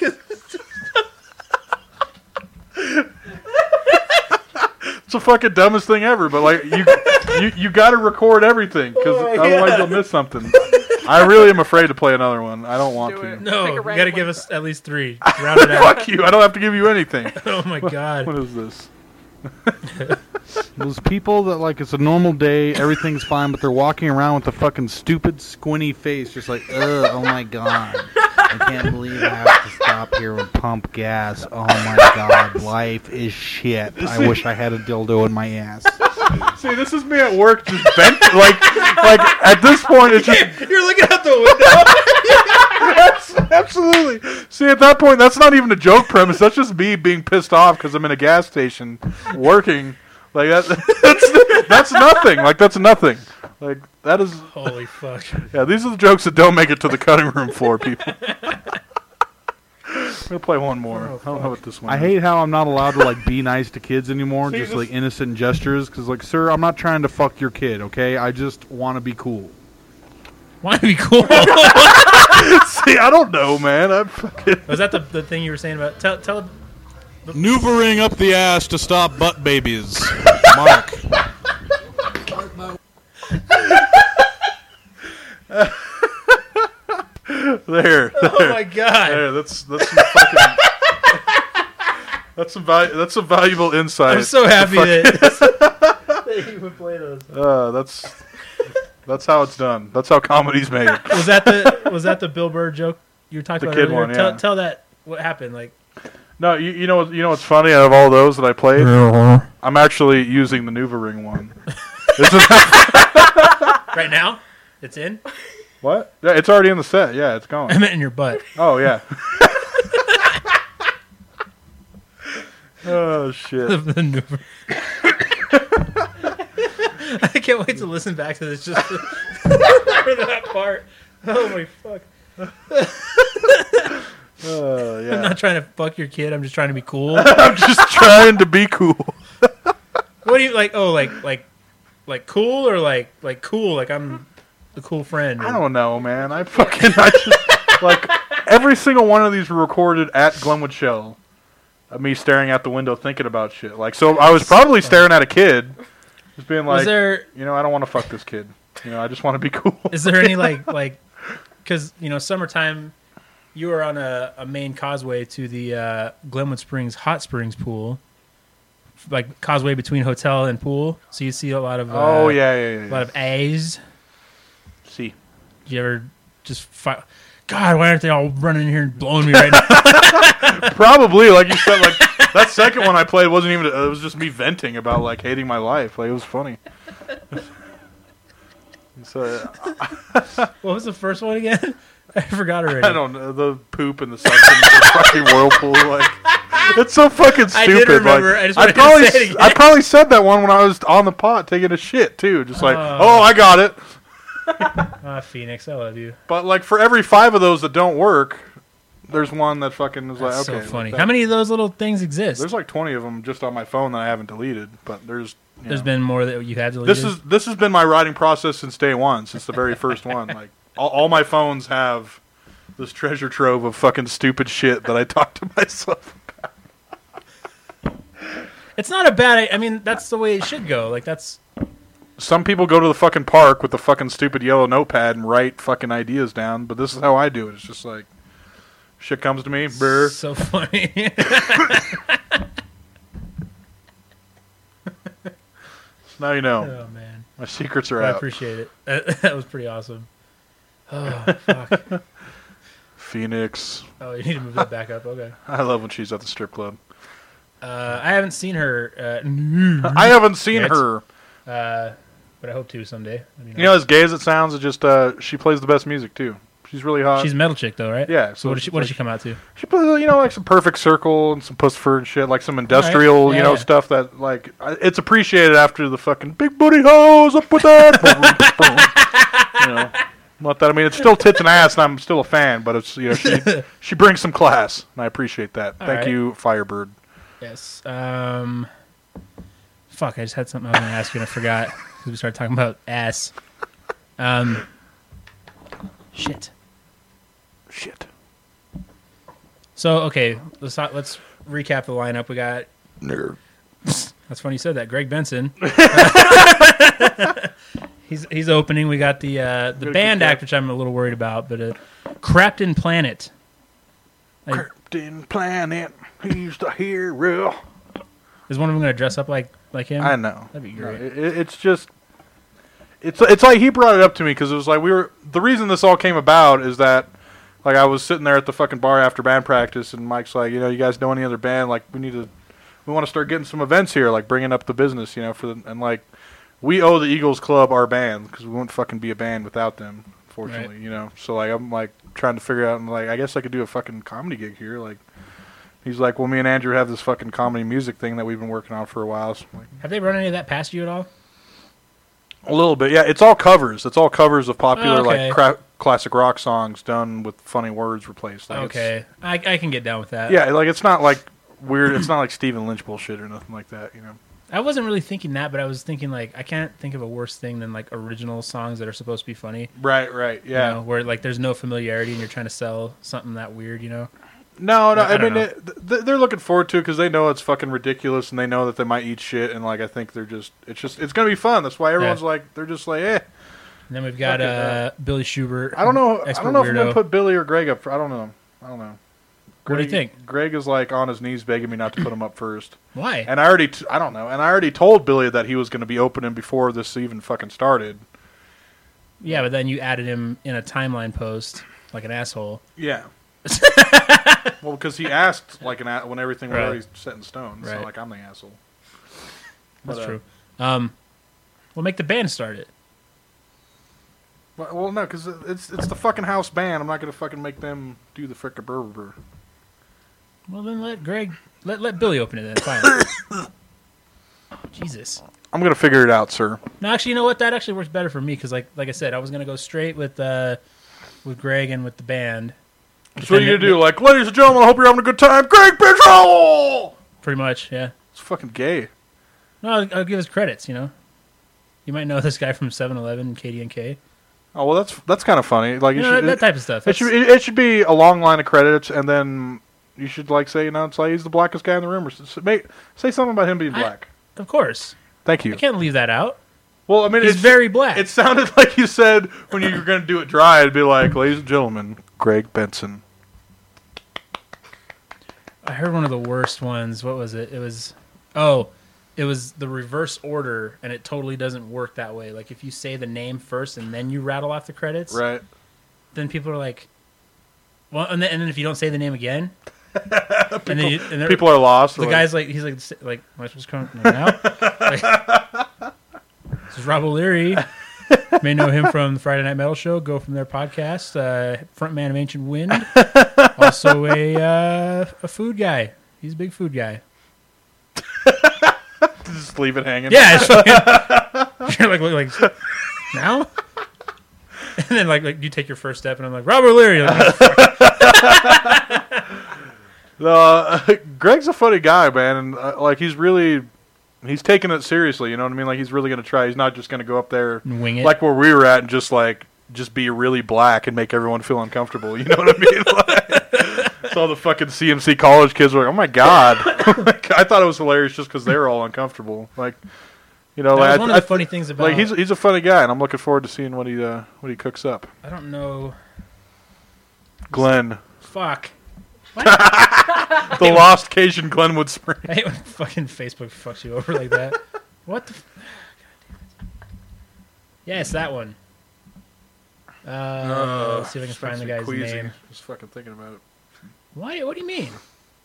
Speaker 3: It's the fucking dumbest thing ever. But like, you got to record everything because otherwise you'll miss something. I really am afraid to play another one. I don't want
Speaker 4: Do
Speaker 3: to.
Speaker 4: it.
Speaker 1: No,
Speaker 4: Pick a
Speaker 1: you
Speaker 4: random
Speaker 1: got to give
Speaker 4: one.
Speaker 1: us at least 3. Round it out.
Speaker 3: Fuck you! I don't have to give you anything.
Speaker 1: Oh my god.
Speaker 3: What is this? Those people that, like, it's a normal day, everything's fine, but they're walking around with a fucking stupid, squinty face, just like, ugh, oh my god. I can't believe I have to stop here and pump gas. Oh my god, life is shit. I wish I had a dildo in my ass. See, this is me at work just bent, like at this point it's just...
Speaker 1: You're looking out the window.
Speaker 3: Absolutely. See, at that point, that's not even a joke premise. That's just me being pissed off because I'm in a gas station working. Like, that's nothing. Like, that's nothing. Like, that is...
Speaker 1: Holy fuck.
Speaker 3: Yeah, these are the jokes that don't make it to the cutting room floor, people. I'm going to play one more. I don't know what this one is. I hate how I'm not allowed to, like, be nice to kids anymore. Just, like, innocent gestures. Because, like, sir, I'm not trying to fuck your kid, okay? I just want to be cool.
Speaker 1: Want to be cool?
Speaker 3: See, I don't know, man. I'm fucking...
Speaker 1: Was that the thing you were saying about... Tell
Speaker 5: Maneuvering up the ass to stop butt babies. Mark.
Speaker 3: There.
Speaker 1: Oh my god.
Speaker 3: There, that's some fucking... That's some valuable insight.
Speaker 1: I'm so happy that you would play those.
Speaker 3: That's how it's done. That's how comedy's made.
Speaker 1: Was that the Bill Burr joke you were talking
Speaker 3: The
Speaker 1: about
Speaker 3: kid
Speaker 1: earlier?
Speaker 3: one, yeah.
Speaker 1: Tell that what happened. Like,
Speaker 3: No, you know what's funny? Out of all those that I played, I'm actually using the Nuva-Ring one.
Speaker 1: right now, it's in.
Speaker 3: What? Yeah, it's already in the set. Yeah, it's
Speaker 1: I
Speaker 3: going.
Speaker 1: meant in your butt.
Speaker 3: Oh yeah. Oh shit.
Speaker 1: The new- I can't wait to listen back to this just for that part. Oh my fuck.
Speaker 3: Yeah.
Speaker 1: I'm not trying to fuck your kid. I'm just trying to be cool.
Speaker 3: I'm just trying to be cool.
Speaker 1: What do you like? Oh, like cool or like cool? Like I'm the cool friend.
Speaker 3: I don't know, man. I just like every single one of these were recorded at Glenwood Shell. Of me staring out the window thinking about shit. Like, so I was probably staring at a kid, just being like, I don't want to fuck this kid. I just want to be cool.
Speaker 1: Is there any like, because summertime, you were on a main causeway to the Glenwood Springs Hot Springs pool, like causeway between hotel and pool. So you see a lot of
Speaker 3: a
Speaker 1: lot of A's.
Speaker 3: See,
Speaker 1: Did you ever just God, why aren't they all running in here and blowing me right now?
Speaker 3: probably, like you said, like that second one I played wasn't even. It was just me venting about like hating my life. Like, it was funny. So,
Speaker 1: What was the first one again? I forgot already.
Speaker 3: I don't know, the poop and the suction, the fucking whirlpool. Like, it's so fucking stupid.
Speaker 1: I did remember.
Speaker 3: Like,
Speaker 1: I just wanted to say it again.
Speaker 3: I probably said that one when I was on the pot taking a shit too. Just like, oh, I got it.
Speaker 1: Phoenix, I love you.
Speaker 3: But like for every 5 of those that don't work, there's one that fucking is
Speaker 1: That's
Speaker 3: like, okay.
Speaker 1: so funny.
Speaker 3: Like
Speaker 1: How many of those little things exist?
Speaker 3: There's like 20 of them just on my phone that I haven't deleted. But there's
Speaker 1: been more that you have deleted.
Speaker 3: This has been my writing process since day one, since the very first one. Like all my phones have this treasure trove of fucking stupid shit that I talk to myself about.
Speaker 1: It's not a bad. I mean, that's the way it should go. Like that's.
Speaker 3: Some people go to the fucking park with the fucking stupid yellow notepad and write fucking ideas down, but this is how I do it. It's just like, shit comes to me, brr.
Speaker 1: So funny.
Speaker 3: Now you know.
Speaker 1: Oh man,
Speaker 3: My secrets are
Speaker 1: I
Speaker 3: out.
Speaker 1: appreciate it. That was pretty awesome. Oh fuck.
Speaker 3: Phoenix.
Speaker 1: Oh, you need to move that back up. Okay.
Speaker 3: I love when she's at the strip club.
Speaker 1: I haven't seen her.
Speaker 3: I haven't seen
Speaker 1: Yet.
Speaker 3: her.
Speaker 1: But I hope to someday. I mean,
Speaker 3: As gay as it sounds, it just she plays the best music too. She's really hot.
Speaker 1: She's a metal chick though, right?
Speaker 3: Yeah.
Speaker 1: So what did she come out to?
Speaker 3: She plays, like some Perfect Circle and some Pussifer and shit, like some industrial,
Speaker 1: Right. Yeah.
Speaker 3: stuff that like it's appreciated after the fucking big booty hoes up with that. Not that I mean it's still tits and ass, and I'm still a fan, but it's she brings some class, and I appreciate that. Thank
Speaker 1: right.
Speaker 3: you, Firebird.
Speaker 1: Yes. Fuck, I just had something I was going to ask you and I forgot because we started talking about ass. Shit. So, okay, let's recap the lineup. We got...
Speaker 3: Nerd.
Speaker 1: That's funny you said that. Greg Benson. He's opening. We got the band act, which I'm a little worried about, but Crapton Planet.
Speaker 3: Crapton Planet, he's the hero.
Speaker 1: Is one of them going to dress up like him?
Speaker 3: I know.
Speaker 1: That'd be great.
Speaker 3: It's just... It's like he brought it up to me because it was like the reason this all came about is that like I was sitting there at the fucking bar after band practice and Mike's like, you guys know any other band? Like we want to start getting some events here, like bringing up the business, and like we owe the Eagles Club our band because we wouldn't fucking be a band without them, unfortunately,
Speaker 1: Right.
Speaker 3: So like I'm like trying to figure out and like I guess I could do a fucking comedy gig here, like. He's like, well, me and Andrew have this fucking comedy music thing that we've been working on for a while. So like,
Speaker 1: Have they run any of that past you at all?
Speaker 3: a little bit, yeah. It's all covers. It's all covers of popular
Speaker 1: Okay.
Speaker 3: like classic rock songs done with funny words replaced. Like
Speaker 1: Okay. I can get down with that.
Speaker 3: yeah, like it's not like weird. It's not like Stephen Lynch bullshit or nothing like that.
Speaker 1: I wasn't really thinking that, but I was thinking like I can't think of a worse thing than like original songs that are supposed to be funny.
Speaker 3: Right. Yeah.
Speaker 1: Where like there's no familiarity and you're trying to sell something that weird.
Speaker 3: No.
Speaker 1: I
Speaker 3: I
Speaker 1: don't
Speaker 3: mean, they're looking forward to it because they know it's fucking ridiculous and they know that they might eat shit and like I think it's gonna be fun. That's why everyone's like they're just like eh.
Speaker 1: And then we've got Billy Schubert.
Speaker 3: I don't know. I
Speaker 1: Expert
Speaker 3: don't know if I'm
Speaker 1: Weirdo.
Speaker 3: gonna put Billy or Greg up. I don't know.
Speaker 1: What do you think?
Speaker 3: Greg is like on his knees begging me not to put him up first.
Speaker 1: Why?
Speaker 3: And I don't know. And I already told Billy that he was going to be opening before this even fucking started.
Speaker 1: Yeah, but then you added him in a timeline post like an asshole.
Speaker 3: Yeah. Well, because he asked like when everything was
Speaker 1: Right.
Speaker 3: already set in stone. So
Speaker 1: Right.
Speaker 3: like I'm the asshole.
Speaker 1: That's
Speaker 3: But,
Speaker 1: true. We'll make the band start it.
Speaker 3: Well, no, because it's the fucking house band. I'm not going to fucking make them do the frickin' burr.
Speaker 1: Well, then let Billy open it then. Fine. Jesus.
Speaker 3: I'm going to figure it out, sir.
Speaker 1: No, actually, you know what? That actually works better for me because, like I said, I was gonna go straight with Greg and with the band.
Speaker 3: So what are you going to do? Like, ladies and gentlemen, I hope you're having a good time. Greg Pinchot!
Speaker 1: Pretty much, yeah.
Speaker 3: It's fucking gay.
Speaker 1: No, I'll give us credits. You might know this guy from 7-Eleven, KD&K.
Speaker 3: Oh well, that's kind of funny. Like
Speaker 1: That type of stuff.
Speaker 3: It should be a long line of credits, and then you should like say, it's like he's the blackest guy in the room, or say something about him being black.
Speaker 1: Of course,
Speaker 3: Thank you.
Speaker 1: I can't leave that out.
Speaker 3: Well, I mean,
Speaker 1: He's very black.
Speaker 3: It sounded like you said when you were going to do it dry, it'd be like, ladies and gentlemen, Greg Benson.
Speaker 1: I heard one of the worst ones. What was it? It was the reverse order, and it totally doesn't work that way. Like if you say the name first and then you rattle off the credits,
Speaker 3: Right.
Speaker 1: then people are like, well, and then if you don't say the name again,
Speaker 3: People are lost.
Speaker 1: The guy's like, he's like, am I supposed to come now? This is Rob O'Leary. You may know him from the Friday Night Metal Show, Go From Their podcast, frontman of Ancient Wind, also a food guy. He's a big food guy.
Speaker 3: Just leave it hanging.
Speaker 1: Yeah, it's fucking, you're like now, and then like you take your first step, and I'm like Rob O'Leary.
Speaker 3: Greg's a funny guy, man, and like he's taking it seriously. You know what I mean? Like he's really gonna try. He's not just gonna go up there
Speaker 1: And wing it.
Speaker 3: like where we were at and just be really black and make everyone feel uncomfortable. You know what I mean? So all the fucking CMC college kids were like, "Oh my god!" I thought it was hilarious just because they were all uncomfortable. Like,
Speaker 1: that was one of the funny things about.
Speaker 3: Like he's a funny guy, and I'm looking forward to seeing what he cooks up.
Speaker 1: I don't know.
Speaker 3: Glenn,
Speaker 1: Fuck.
Speaker 3: the lost Cajun Glenwood Spring.
Speaker 1: I hate when fucking Facebook fucks you over like that. What the? Yes, that one. Let's see if I can find the guy's name.
Speaker 3: Just fucking thinking about it.
Speaker 1: Why? What do you mean?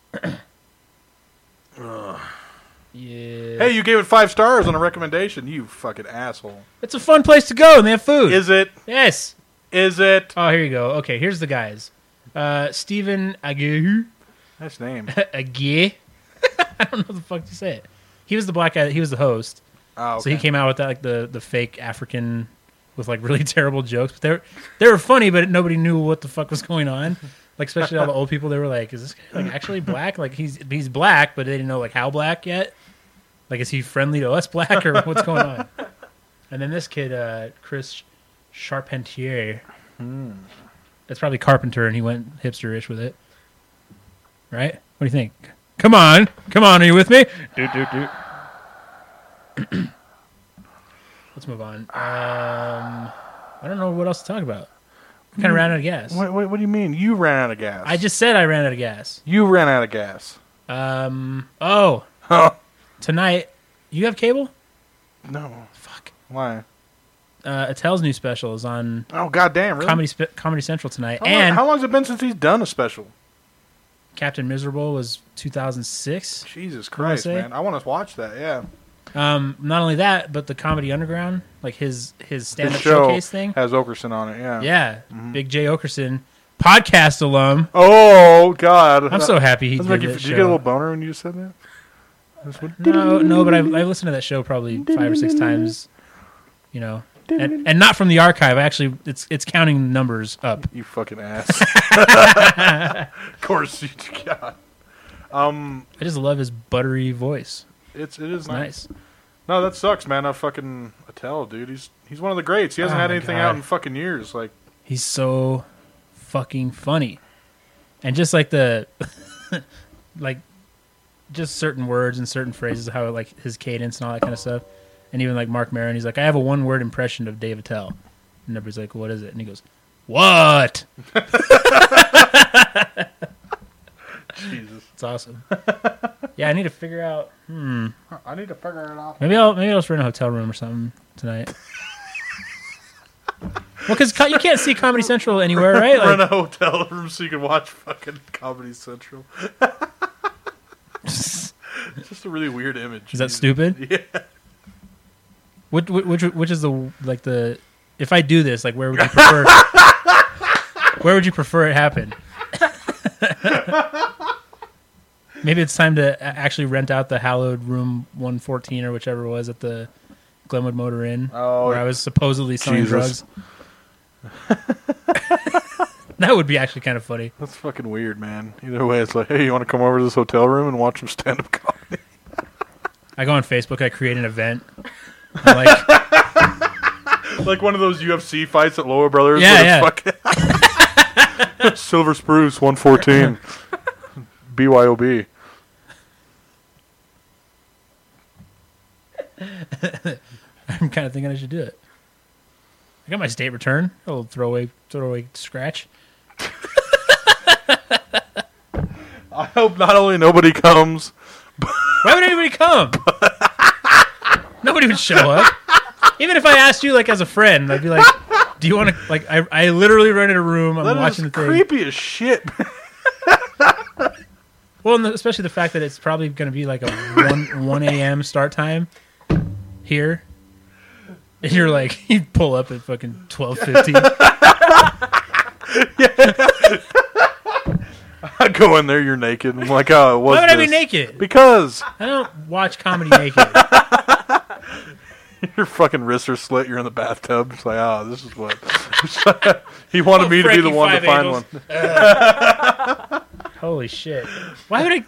Speaker 1: Yeah.
Speaker 3: Hey, you gave it 5 stars on a recommendation. You fucking asshole.
Speaker 1: It's a fun place to go, and they have food.
Speaker 3: Is it?
Speaker 1: Yes.
Speaker 3: Is it?
Speaker 1: Oh, here you go. Okay, here's the guys. Stephen Aguirre.
Speaker 3: Nice name.
Speaker 1: Aguirre. I don't know what the fuck to say it. He was the black guy. He was the host.
Speaker 3: Oh, okay.
Speaker 1: So he came out with that, like the fake African with like really terrible jokes. But they were funny, but nobody knew what the fuck was going on. Like especially all the old people. They were like, "Is this guy like actually black? Like he's black, but they didn't know like how black yet. Like is he friendly to us black or what's going on?" And then this kid, Chris Charpentier. That's probably Carpenter, and he went hipster-ish with it. Right? What do you think? Come on, are you with me? Let's move on. I don't know what else to talk about. We kind of ran out of gas.
Speaker 3: Wait, what do you mean? You ran out of gas.
Speaker 1: I just said I ran out of gas.
Speaker 3: You ran out of gas.
Speaker 1: Oh. Tonight, you have cable?
Speaker 3: No.
Speaker 1: Fuck.
Speaker 3: Why?
Speaker 1: Attell's new special is on
Speaker 3: Oh, goddamn, really?
Speaker 1: Comedy Central tonight.
Speaker 3: How long has it been since he's done a special?
Speaker 1: Captain Miserable was 2006.
Speaker 3: Jesus Christ,
Speaker 1: say?
Speaker 3: man. I want to watch that, yeah.
Speaker 1: Not only that, but the Comedy Underground, like his stand-up
Speaker 3: His show
Speaker 1: showcase thing.
Speaker 3: has Okerson on it, yeah.
Speaker 1: Yeah, Big Jay Okerson, podcast alum.
Speaker 3: Oh, God.
Speaker 1: I'm so happy he did
Speaker 3: Did
Speaker 1: that
Speaker 3: you get a
Speaker 1: show.
Speaker 3: little boner when you just said that?
Speaker 1: No, but I've listened to that show probably 5 or 6 times, you know. And not from the archive. Actually, it's counting numbers up.
Speaker 3: You fucking ass. Of course, you God.
Speaker 1: I just love his buttery voice.
Speaker 3: It is
Speaker 1: It's nice.
Speaker 3: No, that sucks, man. I fucking Attell, dude. He's one of the greats. He hasn't
Speaker 1: Oh
Speaker 3: had
Speaker 1: my
Speaker 3: anything
Speaker 1: God.
Speaker 3: out in fucking years. Like,
Speaker 1: He's so fucking funny, and just like the like just certain words and certain phrases, how like his cadence and all that kind of stuff. And even like Mark Maron, he's like, I have a 1-word impression of Dave Attell. And everybody's like, what is it? And he goes, what?
Speaker 3: Jesus.
Speaker 1: It's awesome. Yeah, I need to figure out.
Speaker 3: I need to figure it out.
Speaker 1: Maybe I'll just rent a hotel room or something tonight. Well, because you can't see Comedy Central anywhere, right?
Speaker 3: Rent a
Speaker 1: Like,
Speaker 3: hotel room so you can watch fucking Comedy Central. It's just a really weird image.
Speaker 1: is that stupid?
Speaker 3: Yeah.
Speaker 1: Which is the if I do this, like where would you prefer where would you prefer it happen? Maybe it's time to actually rent out the hallowed room 114 or whichever it was at the Glenwood Motor Inn, where I was supposedly selling
Speaker 3: Jesus.
Speaker 1: drugs. That would be actually kind of funny.
Speaker 3: That's fucking weird, man. Either way, it's like, hey, you want to come over to this hotel room and watch some stand-up comedy?
Speaker 1: I go on Facebook, I create an event. I'm like,
Speaker 3: Like one of those UFC fights at Lower Brothers.
Speaker 1: Yeah,
Speaker 3: where it's fucking Silver Spruce 114. BYOB.
Speaker 1: I'm kind of thinking I should do it. I got my state return, a little throwaway scratch.
Speaker 3: I hope not only nobody comes.
Speaker 1: Why would anybody come? Nobody would show up. Even if I asked you, like, as a friend, I'd be like, do you want to, like, I literally rented a room. I'm
Speaker 3: That
Speaker 1: watching
Speaker 3: is
Speaker 1: the thing.
Speaker 3: creepy as shit.
Speaker 1: Well, and especially the fact that it's probably going to be like a 1 a.m. start time here. And you're like, you pull up at fucking 12:50.
Speaker 3: I go in there, you're naked. I'm like, oh, it was
Speaker 1: Why would I be
Speaker 3: this.
Speaker 1: naked?
Speaker 3: Because
Speaker 1: I don't watch comedy naked.
Speaker 3: your fucking wrists are slit. You're in the bathtub. It's like, oh, this is what he wanted me to be the
Speaker 1: Frankie
Speaker 3: one to
Speaker 1: Five
Speaker 3: find
Speaker 1: Angles.
Speaker 3: one.
Speaker 1: Holy shit. Why would I...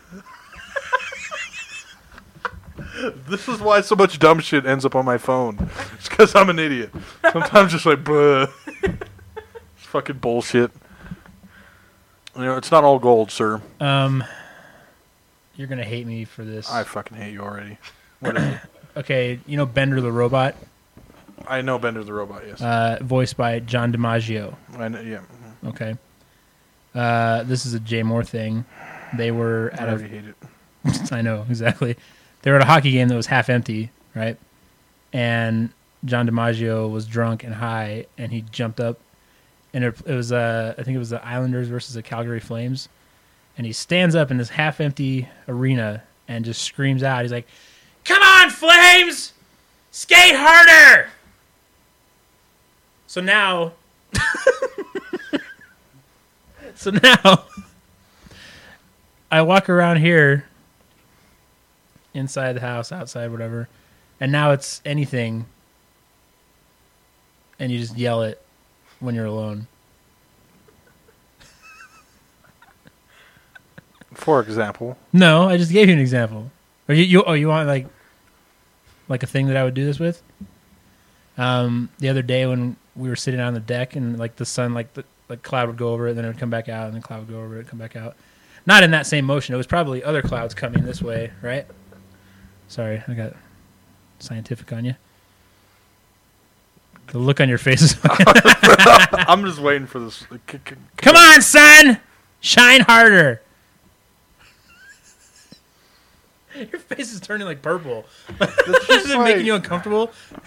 Speaker 3: This is why so much dumb shit ends up on my phone. It's because I'm an idiot. Sometimes just like, buh. It's fucking bullshit. You know, it's not all gold, sir.
Speaker 1: You're going to hate me for this.
Speaker 3: I fucking hate you already. What is it?
Speaker 1: Okay, you know Bender the Robot?
Speaker 3: I know Bender the Robot, yes.
Speaker 1: Voiced by John DiMaggio.
Speaker 3: I know, yeah.
Speaker 1: Okay. This is a Jay Moore thing. They were
Speaker 3: I
Speaker 1: at
Speaker 3: already
Speaker 1: a...
Speaker 3: hate it.
Speaker 1: I know, exactly. They were at a hockey game that was half empty, right? And John DiMaggio was drunk and high, and he jumped up. And it was, I think it was the Islanders versus the Calgary Flames. And he stands up in this half-empty arena and just screams out. He's like, "Come on, Flames! Skate harder!" So now So now I walk around here, inside the house, outside, whatever, and now it's anything, and you just yell it when you're alone.
Speaker 3: For example.
Speaker 1: No, I just gave you an example. Or you want like a thing that I would do this with? The other day when we were sitting on the deck and like the sun, like the cloud would go over it, then it would come back out, and the cloud would go over it, come back out. Not in that same motion. It was probably other clouds coming this way, right? Sorry, I got scientific on you. The look on your face is...
Speaker 3: I'm just waiting for this.
Speaker 1: Come on, son! Shine harder! Your face is turning like purple. Is it making you uncomfortable?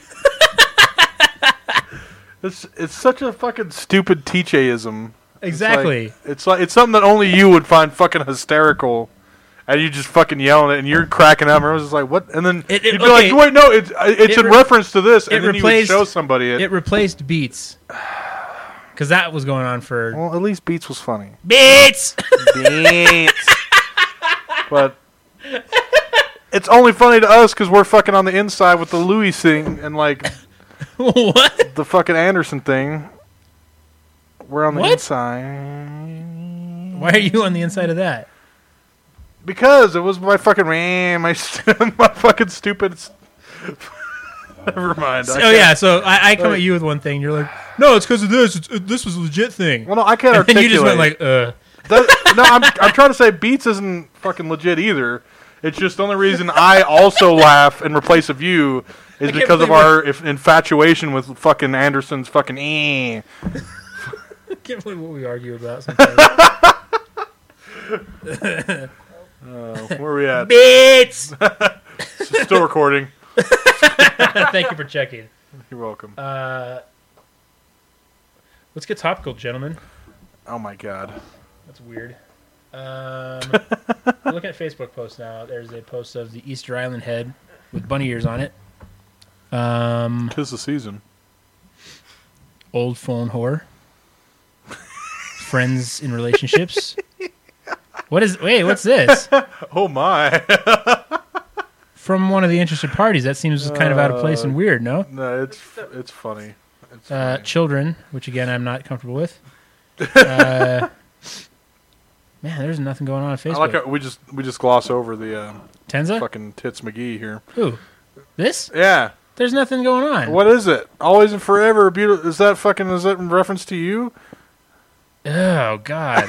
Speaker 3: It's such a fucking stupid teacheism.
Speaker 1: Exactly.
Speaker 3: It's something that only you would find fucking hysterical, and you just fucking yelling it, and you're cracking up. And everyone's just like, "What?" And then you'd be like, "Wait, no, it's in reference to this." And then you would show somebody it.
Speaker 1: It replaced Beats, because that was going on for.
Speaker 3: Well, at least Beats was funny.
Speaker 1: Beats.
Speaker 3: But it's only funny to us because we're fucking on the inside with the Louis thing and like
Speaker 1: what
Speaker 3: the fucking Anderson thing. We're on the
Speaker 1: What?
Speaker 3: inside.
Speaker 1: Why are you on the inside of that?
Speaker 3: Because it was my fucking my fucking stupid. Never mind.
Speaker 1: So I come at you with one thing. You're like, no, it's because of this. This was a legit thing.
Speaker 3: Well, no, I can't
Speaker 1: And
Speaker 3: articulate.
Speaker 1: you just went like,
Speaker 3: No, I'm trying to say Beats isn't fucking legit either. It's just the only reason I also laugh in replace of you is because of our infatuation with fucking Anderson's fucking
Speaker 1: I can't believe what we argue about sometimes.
Speaker 3: Where are we at?
Speaker 1: Beats.
Speaker 3: Still recording.
Speaker 1: Thank you for checking.
Speaker 3: You're welcome.
Speaker 1: Let's get topical, gentlemen.
Speaker 3: Oh my god.
Speaker 1: That's weird. I'm looking at Facebook posts now. There's a post of the Easter Island head with bunny ears on it.
Speaker 3: 'Tis the season.
Speaker 1: Old phone whore. Friends in relationships. What's this?
Speaker 3: Oh my.
Speaker 1: From one of the interested parties. That seems kind of out of place and weird, no?
Speaker 3: No, it's funny. It's funny.
Speaker 1: Children, which again I'm not comfortable with. Man, there's nothing going on Facebook.
Speaker 3: I like how we just gloss over the
Speaker 1: Tenza?
Speaker 3: fucking Tits McGee here.
Speaker 1: Who? This?
Speaker 3: Yeah.
Speaker 1: There's nothing going on.
Speaker 3: What is it? Always and forever. Beautiful. Is that in reference to you?
Speaker 1: Oh, God.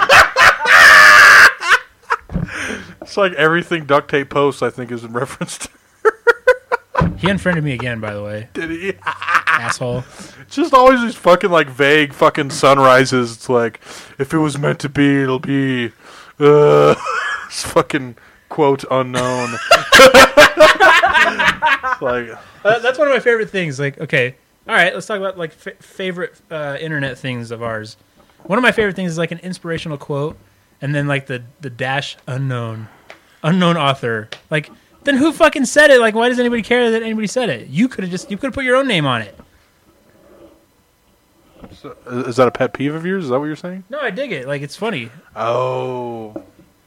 Speaker 3: It's like everything Duct Tape posts, I think, is in reference to.
Speaker 1: He unfriended me again, by the way.
Speaker 3: Did he?
Speaker 1: Asshole.
Speaker 3: It's just always these fucking like vague fucking sunrises. It's like, if it was meant to be, it'll be. It's fucking quote unknown. Like
Speaker 1: That's one of my favorite things. Like, okay, all right, let's talk about like favorite internet things of ours. One of my favorite things is like an inspirational quote, and then like the dash unknown author. Like, then who fucking said it? Like, why does anybody care that anybody said it? You could have put your own name on it.
Speaker 3: so, is that a pet peeve of yours? Is that what you're saying?
Speaker 1: No, I dig it. Like, it's funny.
Speaker 3: Oh.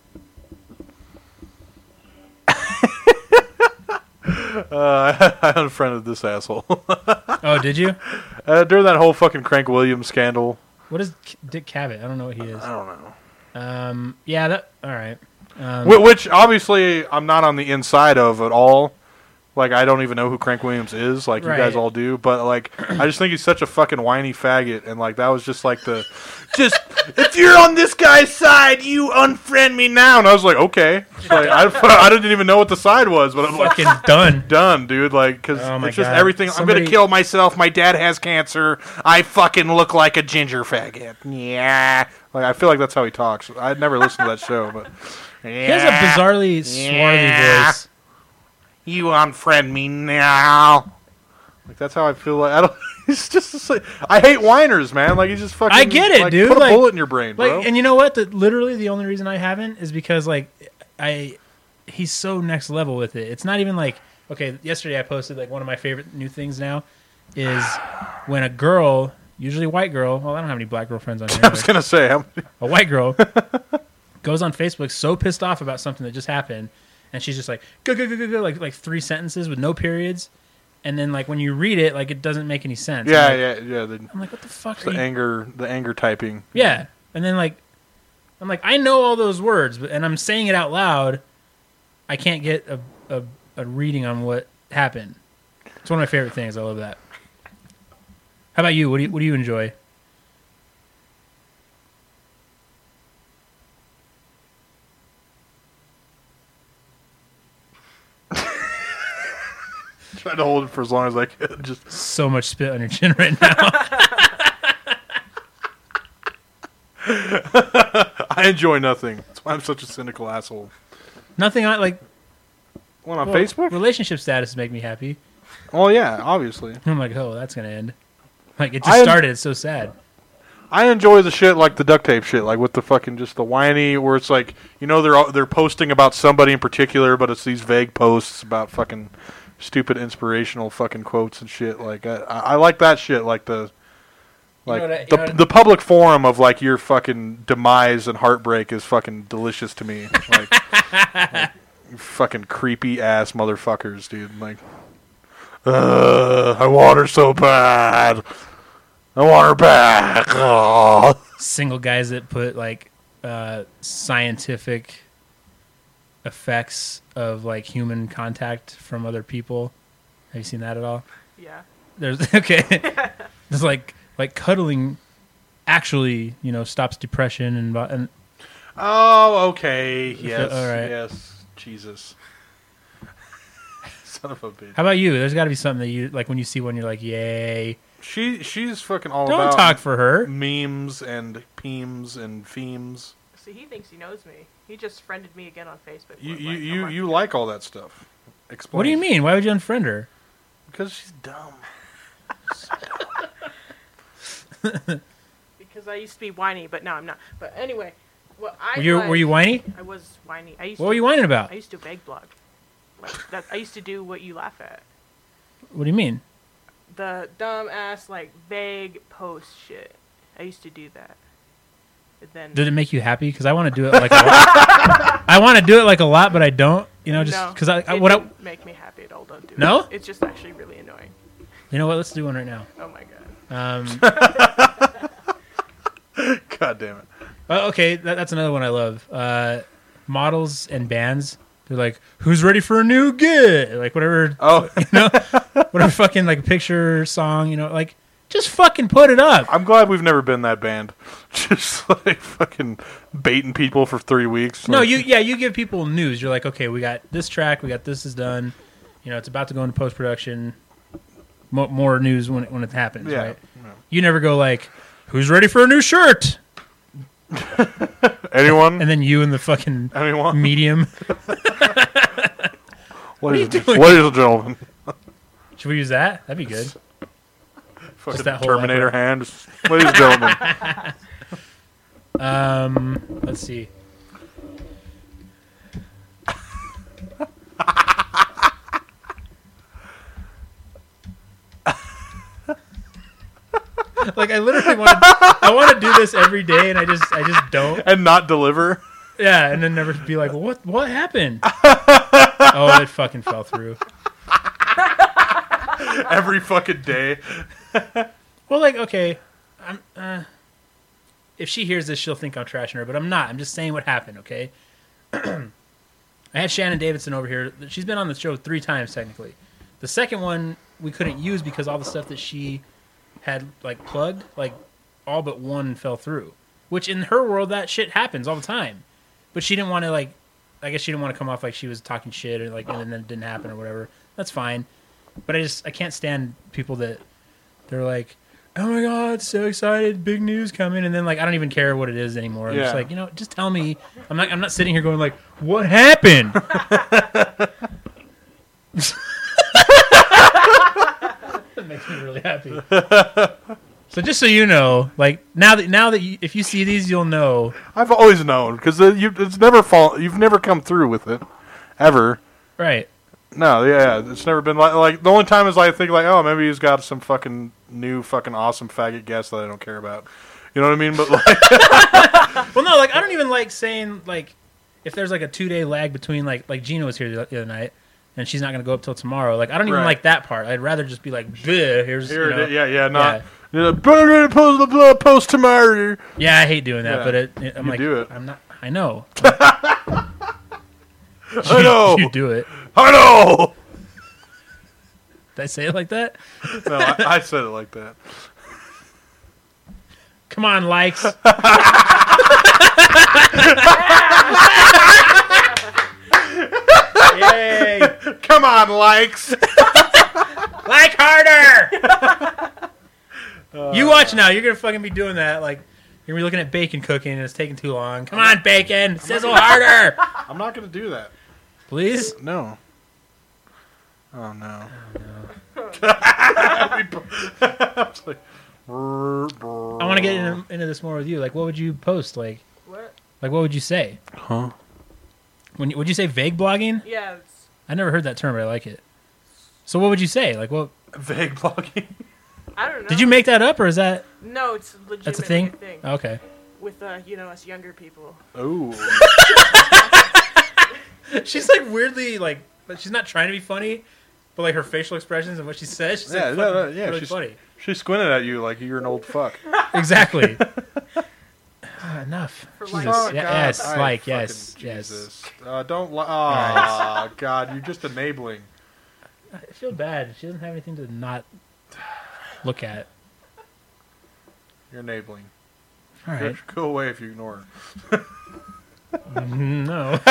Speaker 3: I unfriended this asshole.
Speaker 1: Oh, did you?
Speaker 3: During that whole fucking Crank Williams scandal.
Speaker 1: What is Dick Cavett? I don't know what he is.
Speaker 3: I don't know.
Speaker 1: Yeah, that. All right.
Speaker 3: Which obviously I'm not on the inside of at all. Like, I don't even know who Crank Williams is, like you guys all do. But like, I just think he's such a fucking whiny faggot, and like that was just like if you're on this guy's side, you unfriend me now. And I was like, okay. Like, I didn't even know what the side was, but I'm
Speaker 1: Fucking
Speaker 3: like,
Speaker 1: done.
Speaker 3: dude. Like, because
Speaker 1: Oh my
Speaker 3: it's just
Speaker 1: God.
Speaker 3: everything.
Speaker 1: Somebody-
Speaker 3: I'm gonna kill myself. My dad has cancer. I fucking look like a ginger faggot. Yeah. Like, I feel like that's how he talks. I'd never listened to that show, but
Speaker 1: He has a bizarrely swarthy voice.
Speaker 3: You unfriend me now. Like, that's how I feel. Like, I don't. It's just. I hate whiners, man. Like, he's just fucking.
Speaker 1: I get it,
Speaker 3: like,
Speaker 1: dude.
Speaker 3: Put a
Speaker 1: Like-
Speaker 3: bullet in your brain, bro.
Speaker 1: Like, and you know what? Literally, the only reason I haven't is because like he's so next level with it. It's not even like, okay. Yesterday I posted like one of my favorite new things now is when a girl usually a white girl. Well, I don't have any black girlfriends on here.
Speaker 3: I was gonna say,
Speaker 1: A white girl goes on Facebook so pissed off about something that just happened, and she's just like go like 3 sentences with no periods, and then like when you read it, like it doesn't make any sense.
Speaker 3: yeah.
Speaker 1: I'm like, what the fuck?
Speaker 3: The anger typing.
Speaker 1: Yeah, and then like I'm like, I know all those words, but and I'm saying it out loud. I can't get a reading on what happened. It's one of my favorite things. I love that. How about you? What do you enjoy?
Speaker 3: Try to hold it for as long as I could. Just
Speaker 1: So much spit on your chin right now.
Speaker 3: I enjoy nothing. That's why I'm such a cynical asshole.
Speaker 1: Nothing on like
Speaker 3: What, on
Speaker 1: well,
Speaker 3: Facebook?
Speaker 1: Relationship status make me happy.
Speaker 3: Oh yeah, obviously.
Speaker 1: I'm like, oh, that's gonna end. Like it just started. It's so sad.
Speaker 3: I enjoy the shit like the duct tape shit, like with the fucking just the whiny, where it's like, you know, they're posting about somebody in particular, but it's these vague posts about fucking stupid inspirational fucking quotes and shit. Like I like that shit, like the the public forum of like your fucking demise and heartbreak is fucking delicious to me. Like fucking creepy ass motherfuckers, dude. Like, I want her so bad. I want her back. Oh.
Speaker 1: Single guys that put like scientific effects of like human contact from other people. Have you seen that at all?
Speaker 4: Yeah.
Speaker 1: There's okay. There's like cuddling actually, you know, stops depression and
Speaker 3: Oh, okay. Yes.
Speaker 1: All right.
Speaker 3: Yes. Jesus. Son of a bitch.
Speaker 1: How about you? There's got to be something that you like when you see one, you're like, yay.
Speaker 3: She's fucking all
Speaker 1: Don't
Speaker 3: about
Speaker 1: talk for her.
Speaker 3: memes and peems and themes.
Speaker 4: See, he thinks he knows me. He just friended me again on Facebook.
Speaker 3: You like all that stuff. Explain.
Speaker 1: What do you mean? Why would you unfriend her?
Speaker 3: Because she's dumb.
Speaker 4: Because I used to be whiny, but now I'm not. But anyway, what I
Speaker 1: Were you whiny?
Speaker 4: I was whiny.
Speaker 1: What were you whining about?
Speaker 4: I used to beg blog. Like that. I used to do what you laugh at.
Speaker 1: What do you mean?
Speaker 4: The dumb ass like vague post shit. I used to do that. But then
Speaker 1: Did it make you happy? Because I want to do it like a lot. I want to do it like a lot, but I don't. You know, just
Speaker 4: no,
Speaker 1: because
Speaker 4: it
Speaker 1: what
Speaker 4: didn't make me happy at all. Don't do it.
Speaker 1: No?
Speaker 4: It's just actually really annoying.
Speaker 1: you know what? Let's do one right now.
Speaker 4: Oh my god.
Speaker 3: God damn it.
Speaker 1: Okay, that's another one I love. Models and bands. They're like, who's ready for a new gig? Like whatever.
Speaker 3: Oh,
Speaker 1: You know, whatever fucking like picture song. You know, like just fucking put it up.
Speaker 3: I'm glad we've never been that band. Just like fucking baiting people for 3 weeks.
Speaker 1: No,
Speaker 3: Like,
Speaker 1: you give people news. You're like, okay, we got this track, we got this is done. You know, it's about to go into post production. More news when it happens,
Speaker 3: Yeah.
Speaker 1: right? You never go like, who's ready for a new shirt?
Speaker 3: Anyone?
Speaker 1: And then you and the fucking
Speaker 3: Anyone?
Speaker 1: medium.
Speaker 3: Ladies
Speaker 1: you doing?
Speaker 3: and gentlemen.
Speaker 1: Should we use that? That'd be good.
Speaker 3: Fucking
Speaker 1: that whole
Speaker 3: Terminator
Speaker 1: effort.
Speaker 3: hand. Ladies and gentlemen.
Speaker 1: Let's see. Like I literally want to do this every day, and I just don't.
Speaker 3: And not deliver.
Speaker 1: Yeah, and then never be like, what happened? Oh, it fucking fell through.
Speaker 3: Every fucking day.
Speaker 1: Well, like, okay, if she hears this, she'll think I'm trashing her, but I'm not. I'm just saying what happened, okay? I had Shannon Davidson over here. She's been on the show 3 times, technically. The second one we couldn't use because all the stuff that she had, like, plugged, like, all but one fell through. Which, in her world, that shit happens all the time. But she didn't want to, like, I guess she didn't want to come off like she was talking shit or, like, and then it didn't happen or whatever. That's fine. But I can't stand people that they're like, oh my god, so excited, big news coming, and then like I don't even care what it is anymore. I'm just like, just tell me. I'm not sitting here going like, what happened? That makes me really happy. So just so you know, like now that if you see these, you'll know.
Speaker 3: I've always known because you've never come through with it, ever.
Speaker 1: Right.
Speaker 3: No, yeah, it's never been like the only time is I think like, oh, maybe he's got some fucking new fucking awesome faggot guest that I don't care about. You know what I mean? But like,
Speaker 1: Well, no, like I don't even like saying like if there's like a 2-day lag between like Gina was here the other night and she's not gonna go up till tomorrow. Like I don't even like that part. I'd rather just be like, here's
Speaker 3: here
Speaker 1: you know,
Speaker 3: it is. Yeah, not. Yeah. Post tomorrow.
Speaker 1: Yeah, I hate doing that,
Speaker 3: Yeah.
Speaker 1: but I'm
Speaker 3: You
Speaker 1: like,
Speaker 3: do it.
Speaker 1: I'm not. I know.
Speaker 3: I know.
Speaker 1: You do it.
Speaker 3: I know.
Speaker 1: Did I say it like that?
Speaker 3: No, I said it like that.
Speaker 1: Come on, likes. Yay!
Speaker 3: Come on, likes.
Speaker 1: Like harder. You watch now. You're gonna fucking be doing that. Like you're gonna be looking at bacon cooking and it's taking too long. Come on, bacon. Sizzle harder.
Speaker 3: I'm not gonna do that.
Speaker 1: Please.
Speaker 3: No. Oh no.
Speaker 1: I want to get into this more with you. Like, what would you post? Like
Speaker 4: What?
Speaker 1: what would you say?
Speaker 3: Huh?
Speaker 1: Would you say vague blogging?
Speaker 4: Yeah.
Speaker 1: I never heard that term, but I like it. So what would you say? Like, what?
Speaker 3: Vague blogging.
Speaker 4: I don't know.
Speaker 1: Did you make that up, or is that
Speaker 4: No, it's legitimately
Speaker 1: that's a thing?
Speaker 4: a
Speaker 1: Okay.
Speaker 4: with us younger people.
Speaker 3: Ooh.
Speaker 1: She's like weirdly like, but she's not trying to be funny, but like her facial expressions and what she says, she's
Speaker 3: Yeah,
Speaker 1: like
Speaker 3: no,
Speaker 1: fucking
Speaker 3: yeah,
Speaker 1: really
Speaker 3: she's
Speaker 1: funny.
Speaker 3: She squinted at you like you're an old fuck.
Speaker 1: Exactly. Enough.
Speaker 4: For
Speaker 1: Jesus.
Speaker 4: likes.
Speaker 3: Oh,
Speaker 1: Yeah,
Speaker 3: God.
Speaker 1: yes,
Speaker 3: I
Speaker 1: like
Speaker 3: fucking
Speaker 1: yes,
Speaker 3: Jesus.
Speaker 1: yes.
Speaker 3: Don't. Oh
Speaker 1: right.
Speaker 3: God, you're just enabling.
Speaker 1: I feel bad. She doesn't have anything to not look at.
Speaker 3: You're enabling.
Speaker 1: All right.
Speaker 3: Go away if you ignore her.
Speaker 1: No.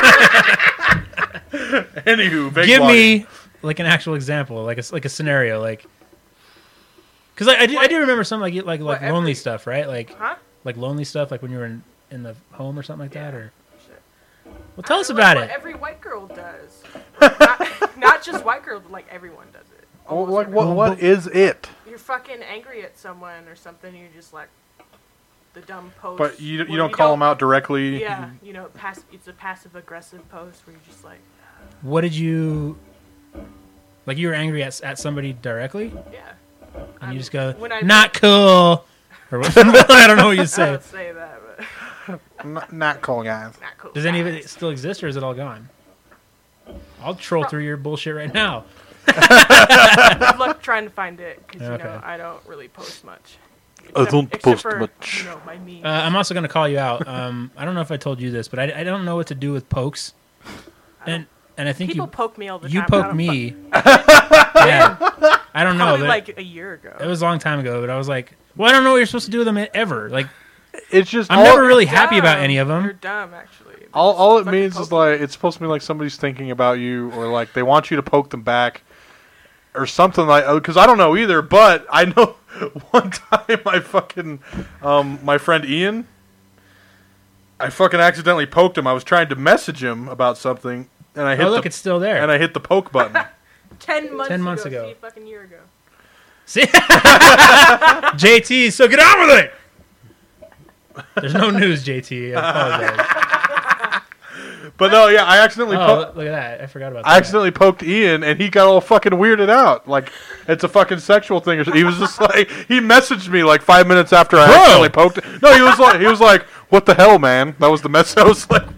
Speaker 3: Anywho, vague
Speaker 1: Give
Speaker 3: blogging.
Speaker 1: me like an actual example, like a scenario, like because I do remember some like
Speaker 4: What,
Speaker 1: lonely
Speaker 4: every-
Speaker 1: stuff, right? Like
Speaker 4: Huh?
Speaker 1: like lonely stuff, like when you were in the home or something like that,
Speaker 4: Yeah.
Speaker 1: or
Speaker 4: Shit.
Speaker 1: well, tell us
Speaker 4: I don't know,
Speaker 1: about
Speaker 4: what
Speaker 1: it.
Speaker 4: Every white girl does. not just white girls, but like everyone does it.
Speaker 3: Well,
Speaker 4: Almost
Speaker 3: like
Speaker 4: everyone.
Speaker 3: what is it?
Speaker 4: You're fucking angry at someone or something. And you're just like the dumb post.
Speaker 3: But you
Speaker 4: where
Speaker 3: don't call them out directly.
Speaker 4: Yeah, it's a passive aggressive post where you're just like,
Speaker 1: What did you like? You were angry at somebody directly,
Speaker 4: yeah.
Speaker 1: and you just go,
Speaker 4: when I-
Speaker 1: "Not cool," or what? I don't know what you
Speaker 4: I
Speaker 1: say.
Speaker 4: don't say that, but
Speaker 3: Not cool, guys.
Speaker 4: not cool.
Speaker 1: Does any of it still exist, or is it all gone? I'll troll through your bullshit right now.
Speaker 4: Good luck trying to find it because
Speaker 1: Okay.
Speaker 4: I don't really post much.
Speaker 3: I don't
Speaker 4: Except
Speaker 3: post
Speaker 4: for,
Speaker 3: much.
Speaker 4: My memes.
Speaker 1: I'm also going to call you out. I don't know if I told you this, but I don't know what to do with pokes, and I think
Speaker 4: People poke me all the
Speaker 1: you
Speaker 4: time.
Speaker 1: poked me. Yeah, I don't know.
Speaker 4: Probably
Speaker 1: but
Speaker 4: like a year ago.
Speaker 1: it was a long time ago, but I was like, well, I don't know what you're supposed to do with them ever. Like,
Speaker 3: It's just
Speaker 1: I'm
Speaker 3: all,
Speaker 1: never really happy about any of
Speaker 4: You're
Speaker 1: them.
Speaker 4: dumb, actually. They're
Speaker 3: all
Speaker 4: just
Speaker 3: it means
Speaker 4: fucking
Speaker 3: is like it's supposed to be like somebody's thinking about you, or like they want you to poke them back, or something like. Because I don't know either, but I know one time I fucking my friend Ian, I fucking accidentally poked him. I was trying to message him about something, and I hit
Speaker 1: Oh, look,
Speaker 3: the
Speaker 1: it's still there.
Speaker 3: and I hit the poke button.
Speaker 4: 10 months
Speaker 1: 10 months ago.
Speaker 4: See, a fucking year ago.
Speaker 1: See, JT, so get on with it. There's no news, JT. I apologize.
Speaker 3: But no, yeah, I accidentally
Speaker 1: Oh, look at that. I forgot about that.
Speaker 3: I accidentally poked Ian, and he got all fucking weirded out. Like, it's a fucking sexual thing. Or he was just like, he messaged me like 5 minutes after I accidentally poked it. No, he was like, what the hell, man? That was the message. I was like,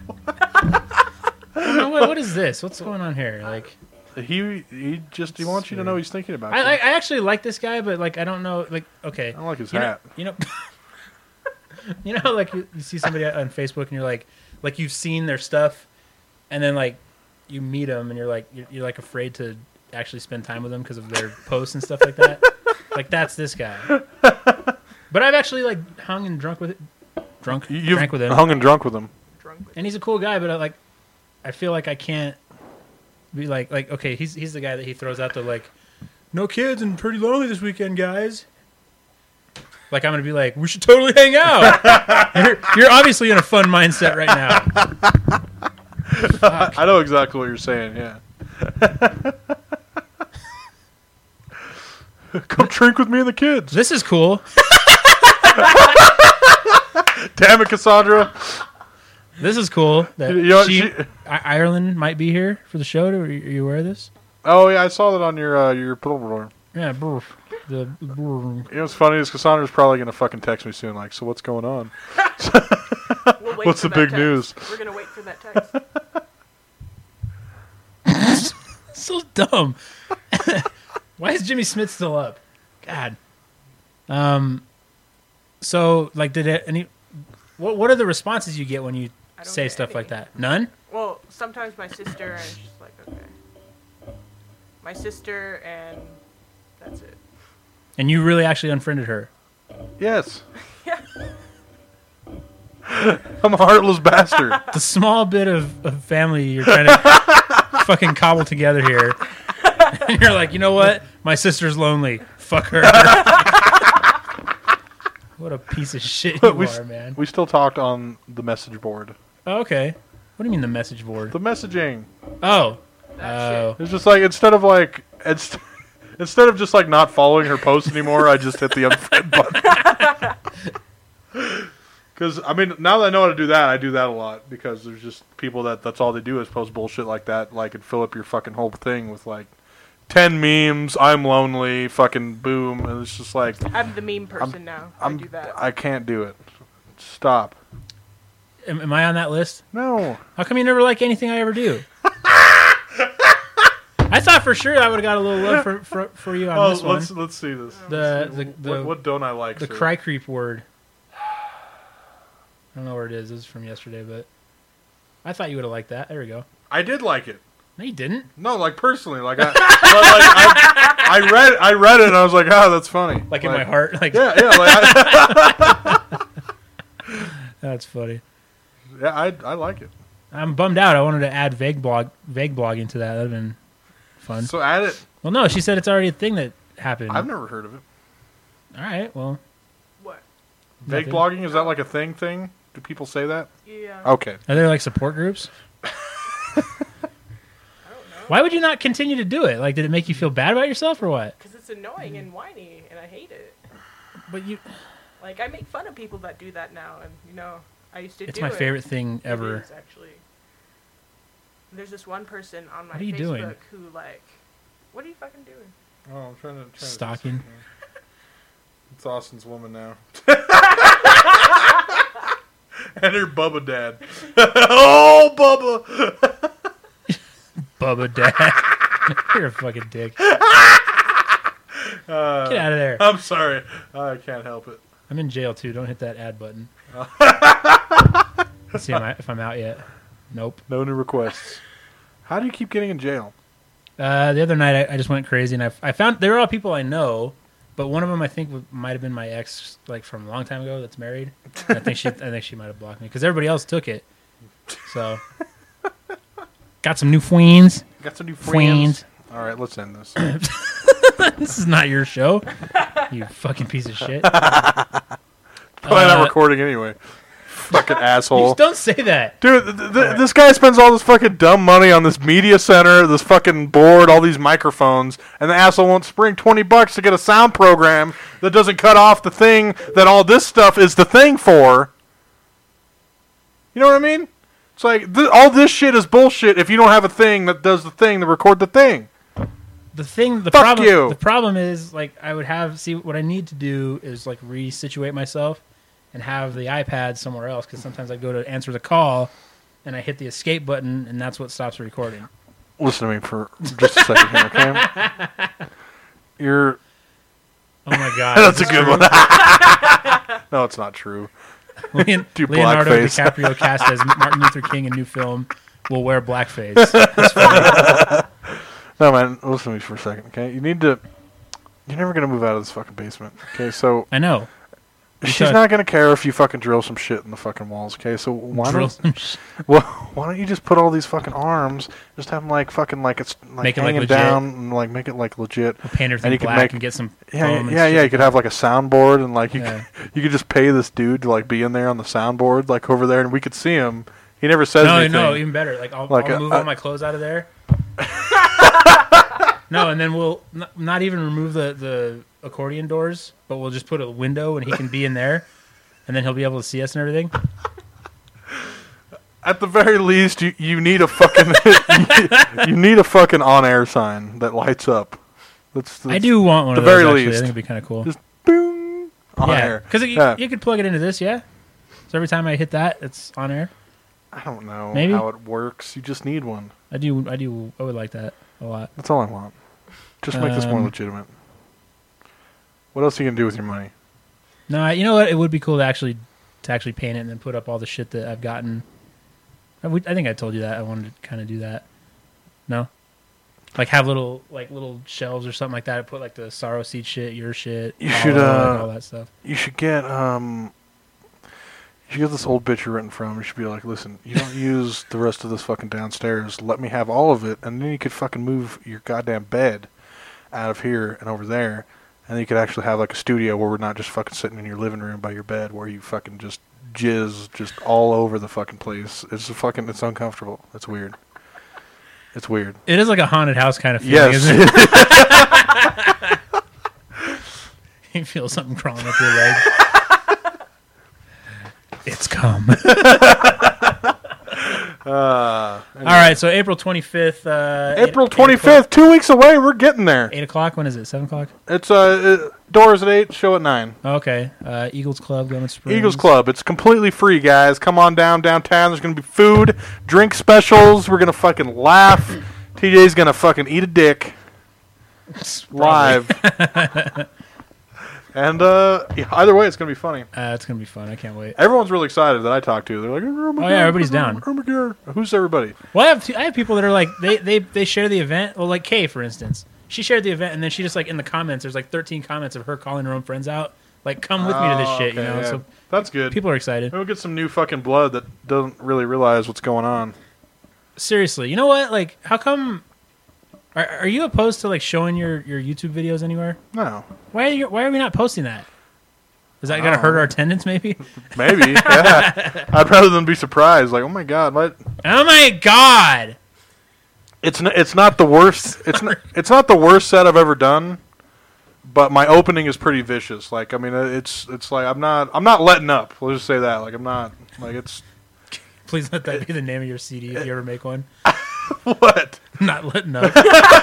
Speaker 1: No, what is this? What's going on here? Like,
Speaker 3: he wants you to know he's thinking about you.
Speaker 1: I actually like this guy, but like, I don't know. Like, okay,
Speaker 3: I don't like his
Speaker 1: you know,
Speaker 3: hat.
Speaker 1: you know, like you see somebody on Facebook and you're like you've seen their stuff, and then like you meet them and you're like afraid to actually spend time with them because of their posts and stuff like that. Like that's this guy. But I've actually like hung and drank with him,
Speaker 3: hung and drunk with him.
Speaker 4: Drunk with
Speaker 1: and he's a cool guy. But I feel like I can't be like okay, he's the guy that he throws out the like, no kids and pretty lonely this weekend, guys. Like I'm gonna be like, we should totally hang out. You're obviously in a fun mindset right now. Fuck.
Speaker 3: I know exactly what you're saying, yeah. Come drink with me and the kids.
Speaker 1: This is cool.
Speaker 3: Damn it, Cassandra.
Speaker 1: This is cool. That
Speaker 3: You know what,
Speaker 1: Ireland might be here for the show. Are you aware of this?
Speaker 3: Oh yeah, I saw that on your pull.
Speaker 1: Yeah, brr. The brr.
Speaker 3: You know what's funny is Cassandra's probably gonna fucking text me soon. Like, so what's going on?
Speaker 4: We'll wait
Speaker 3: What's
Speaker 4: for
Speaker 3: the
Speaker 4: that
Speaker 3: big
Speaker 4: text.
Speaker 3: news?
Speaker 4: We're gonna wait for that text.
Speaker 1: So dumb. Why is Jimmy Smith still up? God. So like, did it any? What are the responses you get when you
Speaker 4: I don't
Speaker 1: say
Speaker 4: get
Speaker 1: stuff
Speaker 4: any.
Speaker 1: like that? None.
Speaker 4: Well, sometimes my sister, and it's just like, okay. My sister, and that's it.
Speaker 1: And you really actually unfriended her.
Speaker 3: Yes.
Speaker 4: Yeah.
Speaker 3: I'm a heartless bastard.
Speaker 1: The small bit of family you're trying to fucking cobble together here. And you're like, you know what? My sister's lonely. Fuck her. What a piece of shit you are, man.
Speaker 3: We still talked on the message board.
Speaker 1: Oh, okay. What do you mean the message board?
Speaker 3: The messaging.
Speaker 1: Oh.
Speaker 4: That
Speaker 3: It's just like instead of just like not following her post anymore, I just hit the unfriend button. Because I mean, now that I know how to do that, I do that a lot because there's just people that's all they do is post bullshit like that, like and fill up your fucking whole thing with like 10 memes. I'm lonely. Fucking boom, and it's just like
Speaker 4: I'm the meme person now. I do that.
Speaker 3: I can't do it. Stop.
Speaker 1: Am I on that list?
Speaker 3: No.
Speaker 1: How come you never like anything I ever do? I thought for sure I would have got a little love for you on this one.
Speaker 3: Let's see this.
Speaker 1: The
Speaker 3: what don't I like?
Speaker 1: the
Speaker 3: sir?
Speaker 1: cry creep word. I don't know where it is. This is from yesterday, but I thought you would have liked that. There we go.
Speaker 3: I did like it.
Speaker 1: No, you didn't.
Speaker 3: No, like personally, like I read it and I was like, oh, that's funny.
Speaker 1: Like in my heart. Like
Speaker 3: Yeah.
Speaker 1: that's funny.
Speaker 3: I like it.
Speaker 1: I'm bummed out. I wanted to add vague blogging to that. That'd have been fun.
Speaker 3: So add it.
Speaker 1: Well, no, she said it's already a thing that happened.
Speaker 3: I've never heard of it.
Speaker 1: All right. Well,
Speaker 4: What?
Speaker 3: Vague
Speaker 1: nothing.
Speaker 3: blogging, is that like a thing? Do people say that?
Speaker 4: Yeah.
Speaker 3: Okay.
Speaker 1: Are there like support groups?
Speaker 4: I don't know.
Speaker 1: Why would you not continue to do it? Like, did it make you feel bad about yourself or what?
Speaker 4: Because it's annoying and whiny, and I hate it.
Speaker 1: But you,
Speaker 4: Like, I make fun of people that do that now, and, you know, I used to
Speaker 1: it's
Speaker 4: do
Speaker 1: my
Speaker 4: it.
Speaker 1: favorite thing ever.
Speaker 4: It is, actually. There's this one person on my
Speaker 1: What are you
Speaker 4: Facebook
Speaker 1: doing?
Speaker 4: who, like... What are you fucking doing?
Speaker 3: Oh, I'm trying to
Speaker 1: Stalking.
Speaker 3: It's Austin's woman now. And her Bubba dad. Oh, Bubba!
Speaker 1: Bubba Dad. You're a fucking dick. Get out of there.
Speaker 3: I'm sorry. I can't help it.
Speaker 1: I'm in jail too. Don't hit that ad button. Let's see if I'm out yet. Nope.
Speaker 3: No new requests. How do you keep getting in jail?
Speaker 1: The other night I just went crazy and I found there are all people I know, but one of them I think might have been my ex, like from a long time ago, that's married. And I think she might have blocked me because everybody else took it. So got some new friends.
Speaker 3: Got some new friends.
Speaker 1: Friends.
Speaker 3: All right, let's end this.
Speaker 1: This is not your show. You fucking piece of shit.
Speaker 3: Probably not recording anyway. Fucking
Speaker 1: You
Speaker 3: asshole.
Speaker 1: just don't say that.
Speaker 3: Dude, this guy spends all this fucking dumb money on this media center, this fucking board, all these microphones, and the asshole won't spring $20 to get a sound program that doesn't cut off the thing that all this stuff is the thing for. You know what I mean? It's like, all this shit is bullshit if you don't have a thing that does the thing to record the thing.
Speaker 1: The
Speaker 3: Fuck you.
Speaker 1: The problem is, like, I would what I need to do is, like, resituate myself and have the iPad somewhere else, because sometimes I go to answer the call and I hit the escape button and that's what stops the recording.
Speaker 3: Listen to me for just a second here, okay? You're...
Speaker 1: Oh my god.
Speaker 3: That's a good one. No, it's not true. Do
Speaker 1: Leonardo
Speaker 3: blackface.
Speaker 1: DiCaprio cast as Martin Luther King in new film will wear blackface. That's funny.
Speaker 3: No, man, listen to me for a second, okay? You're never going to move out of this fucking basement, okay? So...
Speaker 1: I know.
Speaker 3: She's not gonna care if you fucking drill some shit in the fucking walls, okay? So why don't you just put all these fucking arms, just have them like fucking like it's like
Speaker 1: Make it, like,
Speaker 3: hanging
Speaker 1: legit.
Speaker 3: down and like make it like legit.
Speaker 1: We'll paint everything
Speaker 3: you could
Speaker 1: black and get some foam and
Speaker 3: yeah.
Speaker 1: shit.
Speaker 3: You could have like a soundboard and like you
Speaker 1: Yeah.
Speaker 3: you could just pay this dude to like be in there on the soundboard like over there and we could see him. He never says anything.
Speaker 1: No, even better. Like I'll move all my clothes out of there. No, and then we'll not even remove the accordion doors, but we'll just put a window and he can be in there, and then he'll be able to see us and everything.
Speaker 3: At the very least, you need a fucking you need a fucking on-air sign that lights up. That's
Speaker 1: I do want one
Speaker 3: the
Speaker 1: of those,
Speaker 3: very
Speaker 1: actually.
Speaker 3: least.
Speaker 1: I think it'd be kind of cool.
Speaker 3: Just boom on
Speaker 1: yeah,
Speaker 3: air.
Speaker 1: because you could plug it into this, yeah? So every time I hit that, it's on air?
Speaker 3: I don't know
Speaker 1: Maybe?
Speaker 3: how it works. You just need one.
Speaker 1: I would like that a lot.
Speaker 3: That's all I want. Just make this more legitimate. What else are you gonna do with your money?
Speaker 1: No, you know what? It would be cool to actually paint it and then put up all the shit that I've gotten. I think I told you that. I wanted to kind of do that. No? Like have little shelves or something like that. I put like the Sorrow Seed shit, your shit,
Speaker 3: You should
Speaker 1: all that stuff.
Speaker 3: You should get this old bitch you're renting from. You should be like, listen, you don't use the rest of this fucking downstairs. Let me have all of it, and then you could fucking move your goddamn bed out of here and over there, and then you could actually have like a studio where we're not just fucking sitting in your living room by your bed where you fucking just jizz just all over the fucking place. It's uncomfortable. It's weird. It's weird.
Speaker 1: It is like a haunted house kind of feeling,
Speaker 3: Yes.
Speaker 1: isn't it? You feel something crawling up your leg. It's come. All right, so April 25th.
Speaker 3: April 25th, 2 weeks away. We're getting there.
Speaker 1: 8 o'clock? When is it? 7 o'clock?
Speaker 3: It's doors at 8, show at 9.
Speaker 1: Okay. Eagles Club, Gilman Springs.
Speaker 3: Eagles Club. It's completely free, guys. Come on downtown. There's going to be food, drink specials. We're going to fucking laugh. TJ's going to fucking eat a dick live. And either way, it's going to be funny.
Speaker 1: It's going to be fun. I can't wait.
Speaker 3: Everyone's really excited that I talked to. They're like, oh my God,
Speaker 1: yeah, everybody's down.
Speaker 3: Oh my God. Who's everybody?
Speaker 1: Well, I have people that are like, they share the event. Well, like Kay, for instance. She shared the event, and then she just, like, in the comments, there's, like, 13 comments of her calling her own friends out. Like, come with me to this shit,
Speaker 3: okay,
Speaker 1: you know?
Speaker 3: yeah.
Speaker 1: So
Speaker 3: that's good.
Speaker 1: people are excited.
Speaker 3: We'll get some new fucking blood that doesn't really realize what's going on.
Speaker 1: Seriously. You know what? Like, how come... Are you opposed to, like, showing your YouTube videos anywhere?
Speaker 3: No.
Speaker 1: Why are we not posting that? Is that going to hurt our attendance, maybe?
Speaker 3: Maybe, yeah. I'd rather than be surprised. Like, oh my God, what?
Speaker 1: Oh, my God!
Speaker 3: It's not the worst. It's not the worst set I've ever done, but my opening is pretty vicious. Like, I mean, it's like I'm not letting up. Let's just say that. Like, I'm not like it's.
Speaker 1: Please let that be the name of your CD if you ever make one.
Speaker 3: What?
Speaker 1: Not letting up.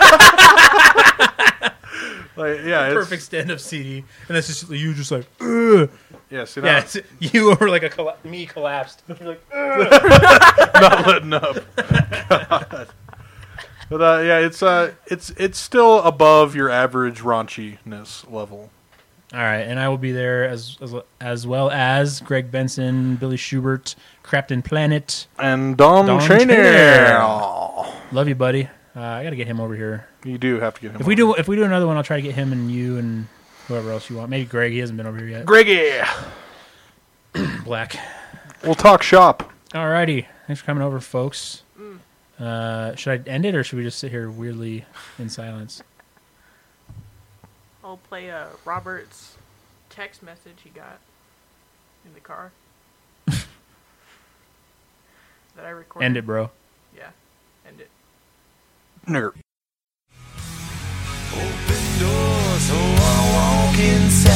Speaker 3: Like, yeah, it's
Speaker 1: Perfect stand-up CD, and that's just you, just like, ugh.
Speaker 3: Yeah, see,
Speaker 1: Yeah,
Speaker 3: not,
Speaker 1: you over like me collapsed. You're like,
Speaker 3: not letting up. God. But yeah, it's still above your average raunchiness level.
Speaker 1: all right, and I will be there as well as Greg Benson, Billy Schubert, Crafton Planet,
Speaker 3: And Dom
Speaker 1: Trainer.
Speaker 3: Trainer.
Speaker 1: Love you, buddy. I got to get him over here.
Speaker 3: You do have to get him.
Speaker 1: If we do another one, I'll try to get him and you and whoever else you want. Maybe Greg. He hasn't been over here yet.
Speaker 3: Greggy.
Speaker 1: Black.
Speaker 3: We'll talk shop.
Speaker 1: Alrighty. Thanks for coming over, folks. Should I end it or should we just sit here weirdly in silence?
Speaker 4: I'll play Robert's text message he got in the car. That I recorded.
Speaker 1: End it, bro.
Speaker 4: Yeah, end it.
Speaker 3: Nigger.
Speaker 6: Open door so I walk inside.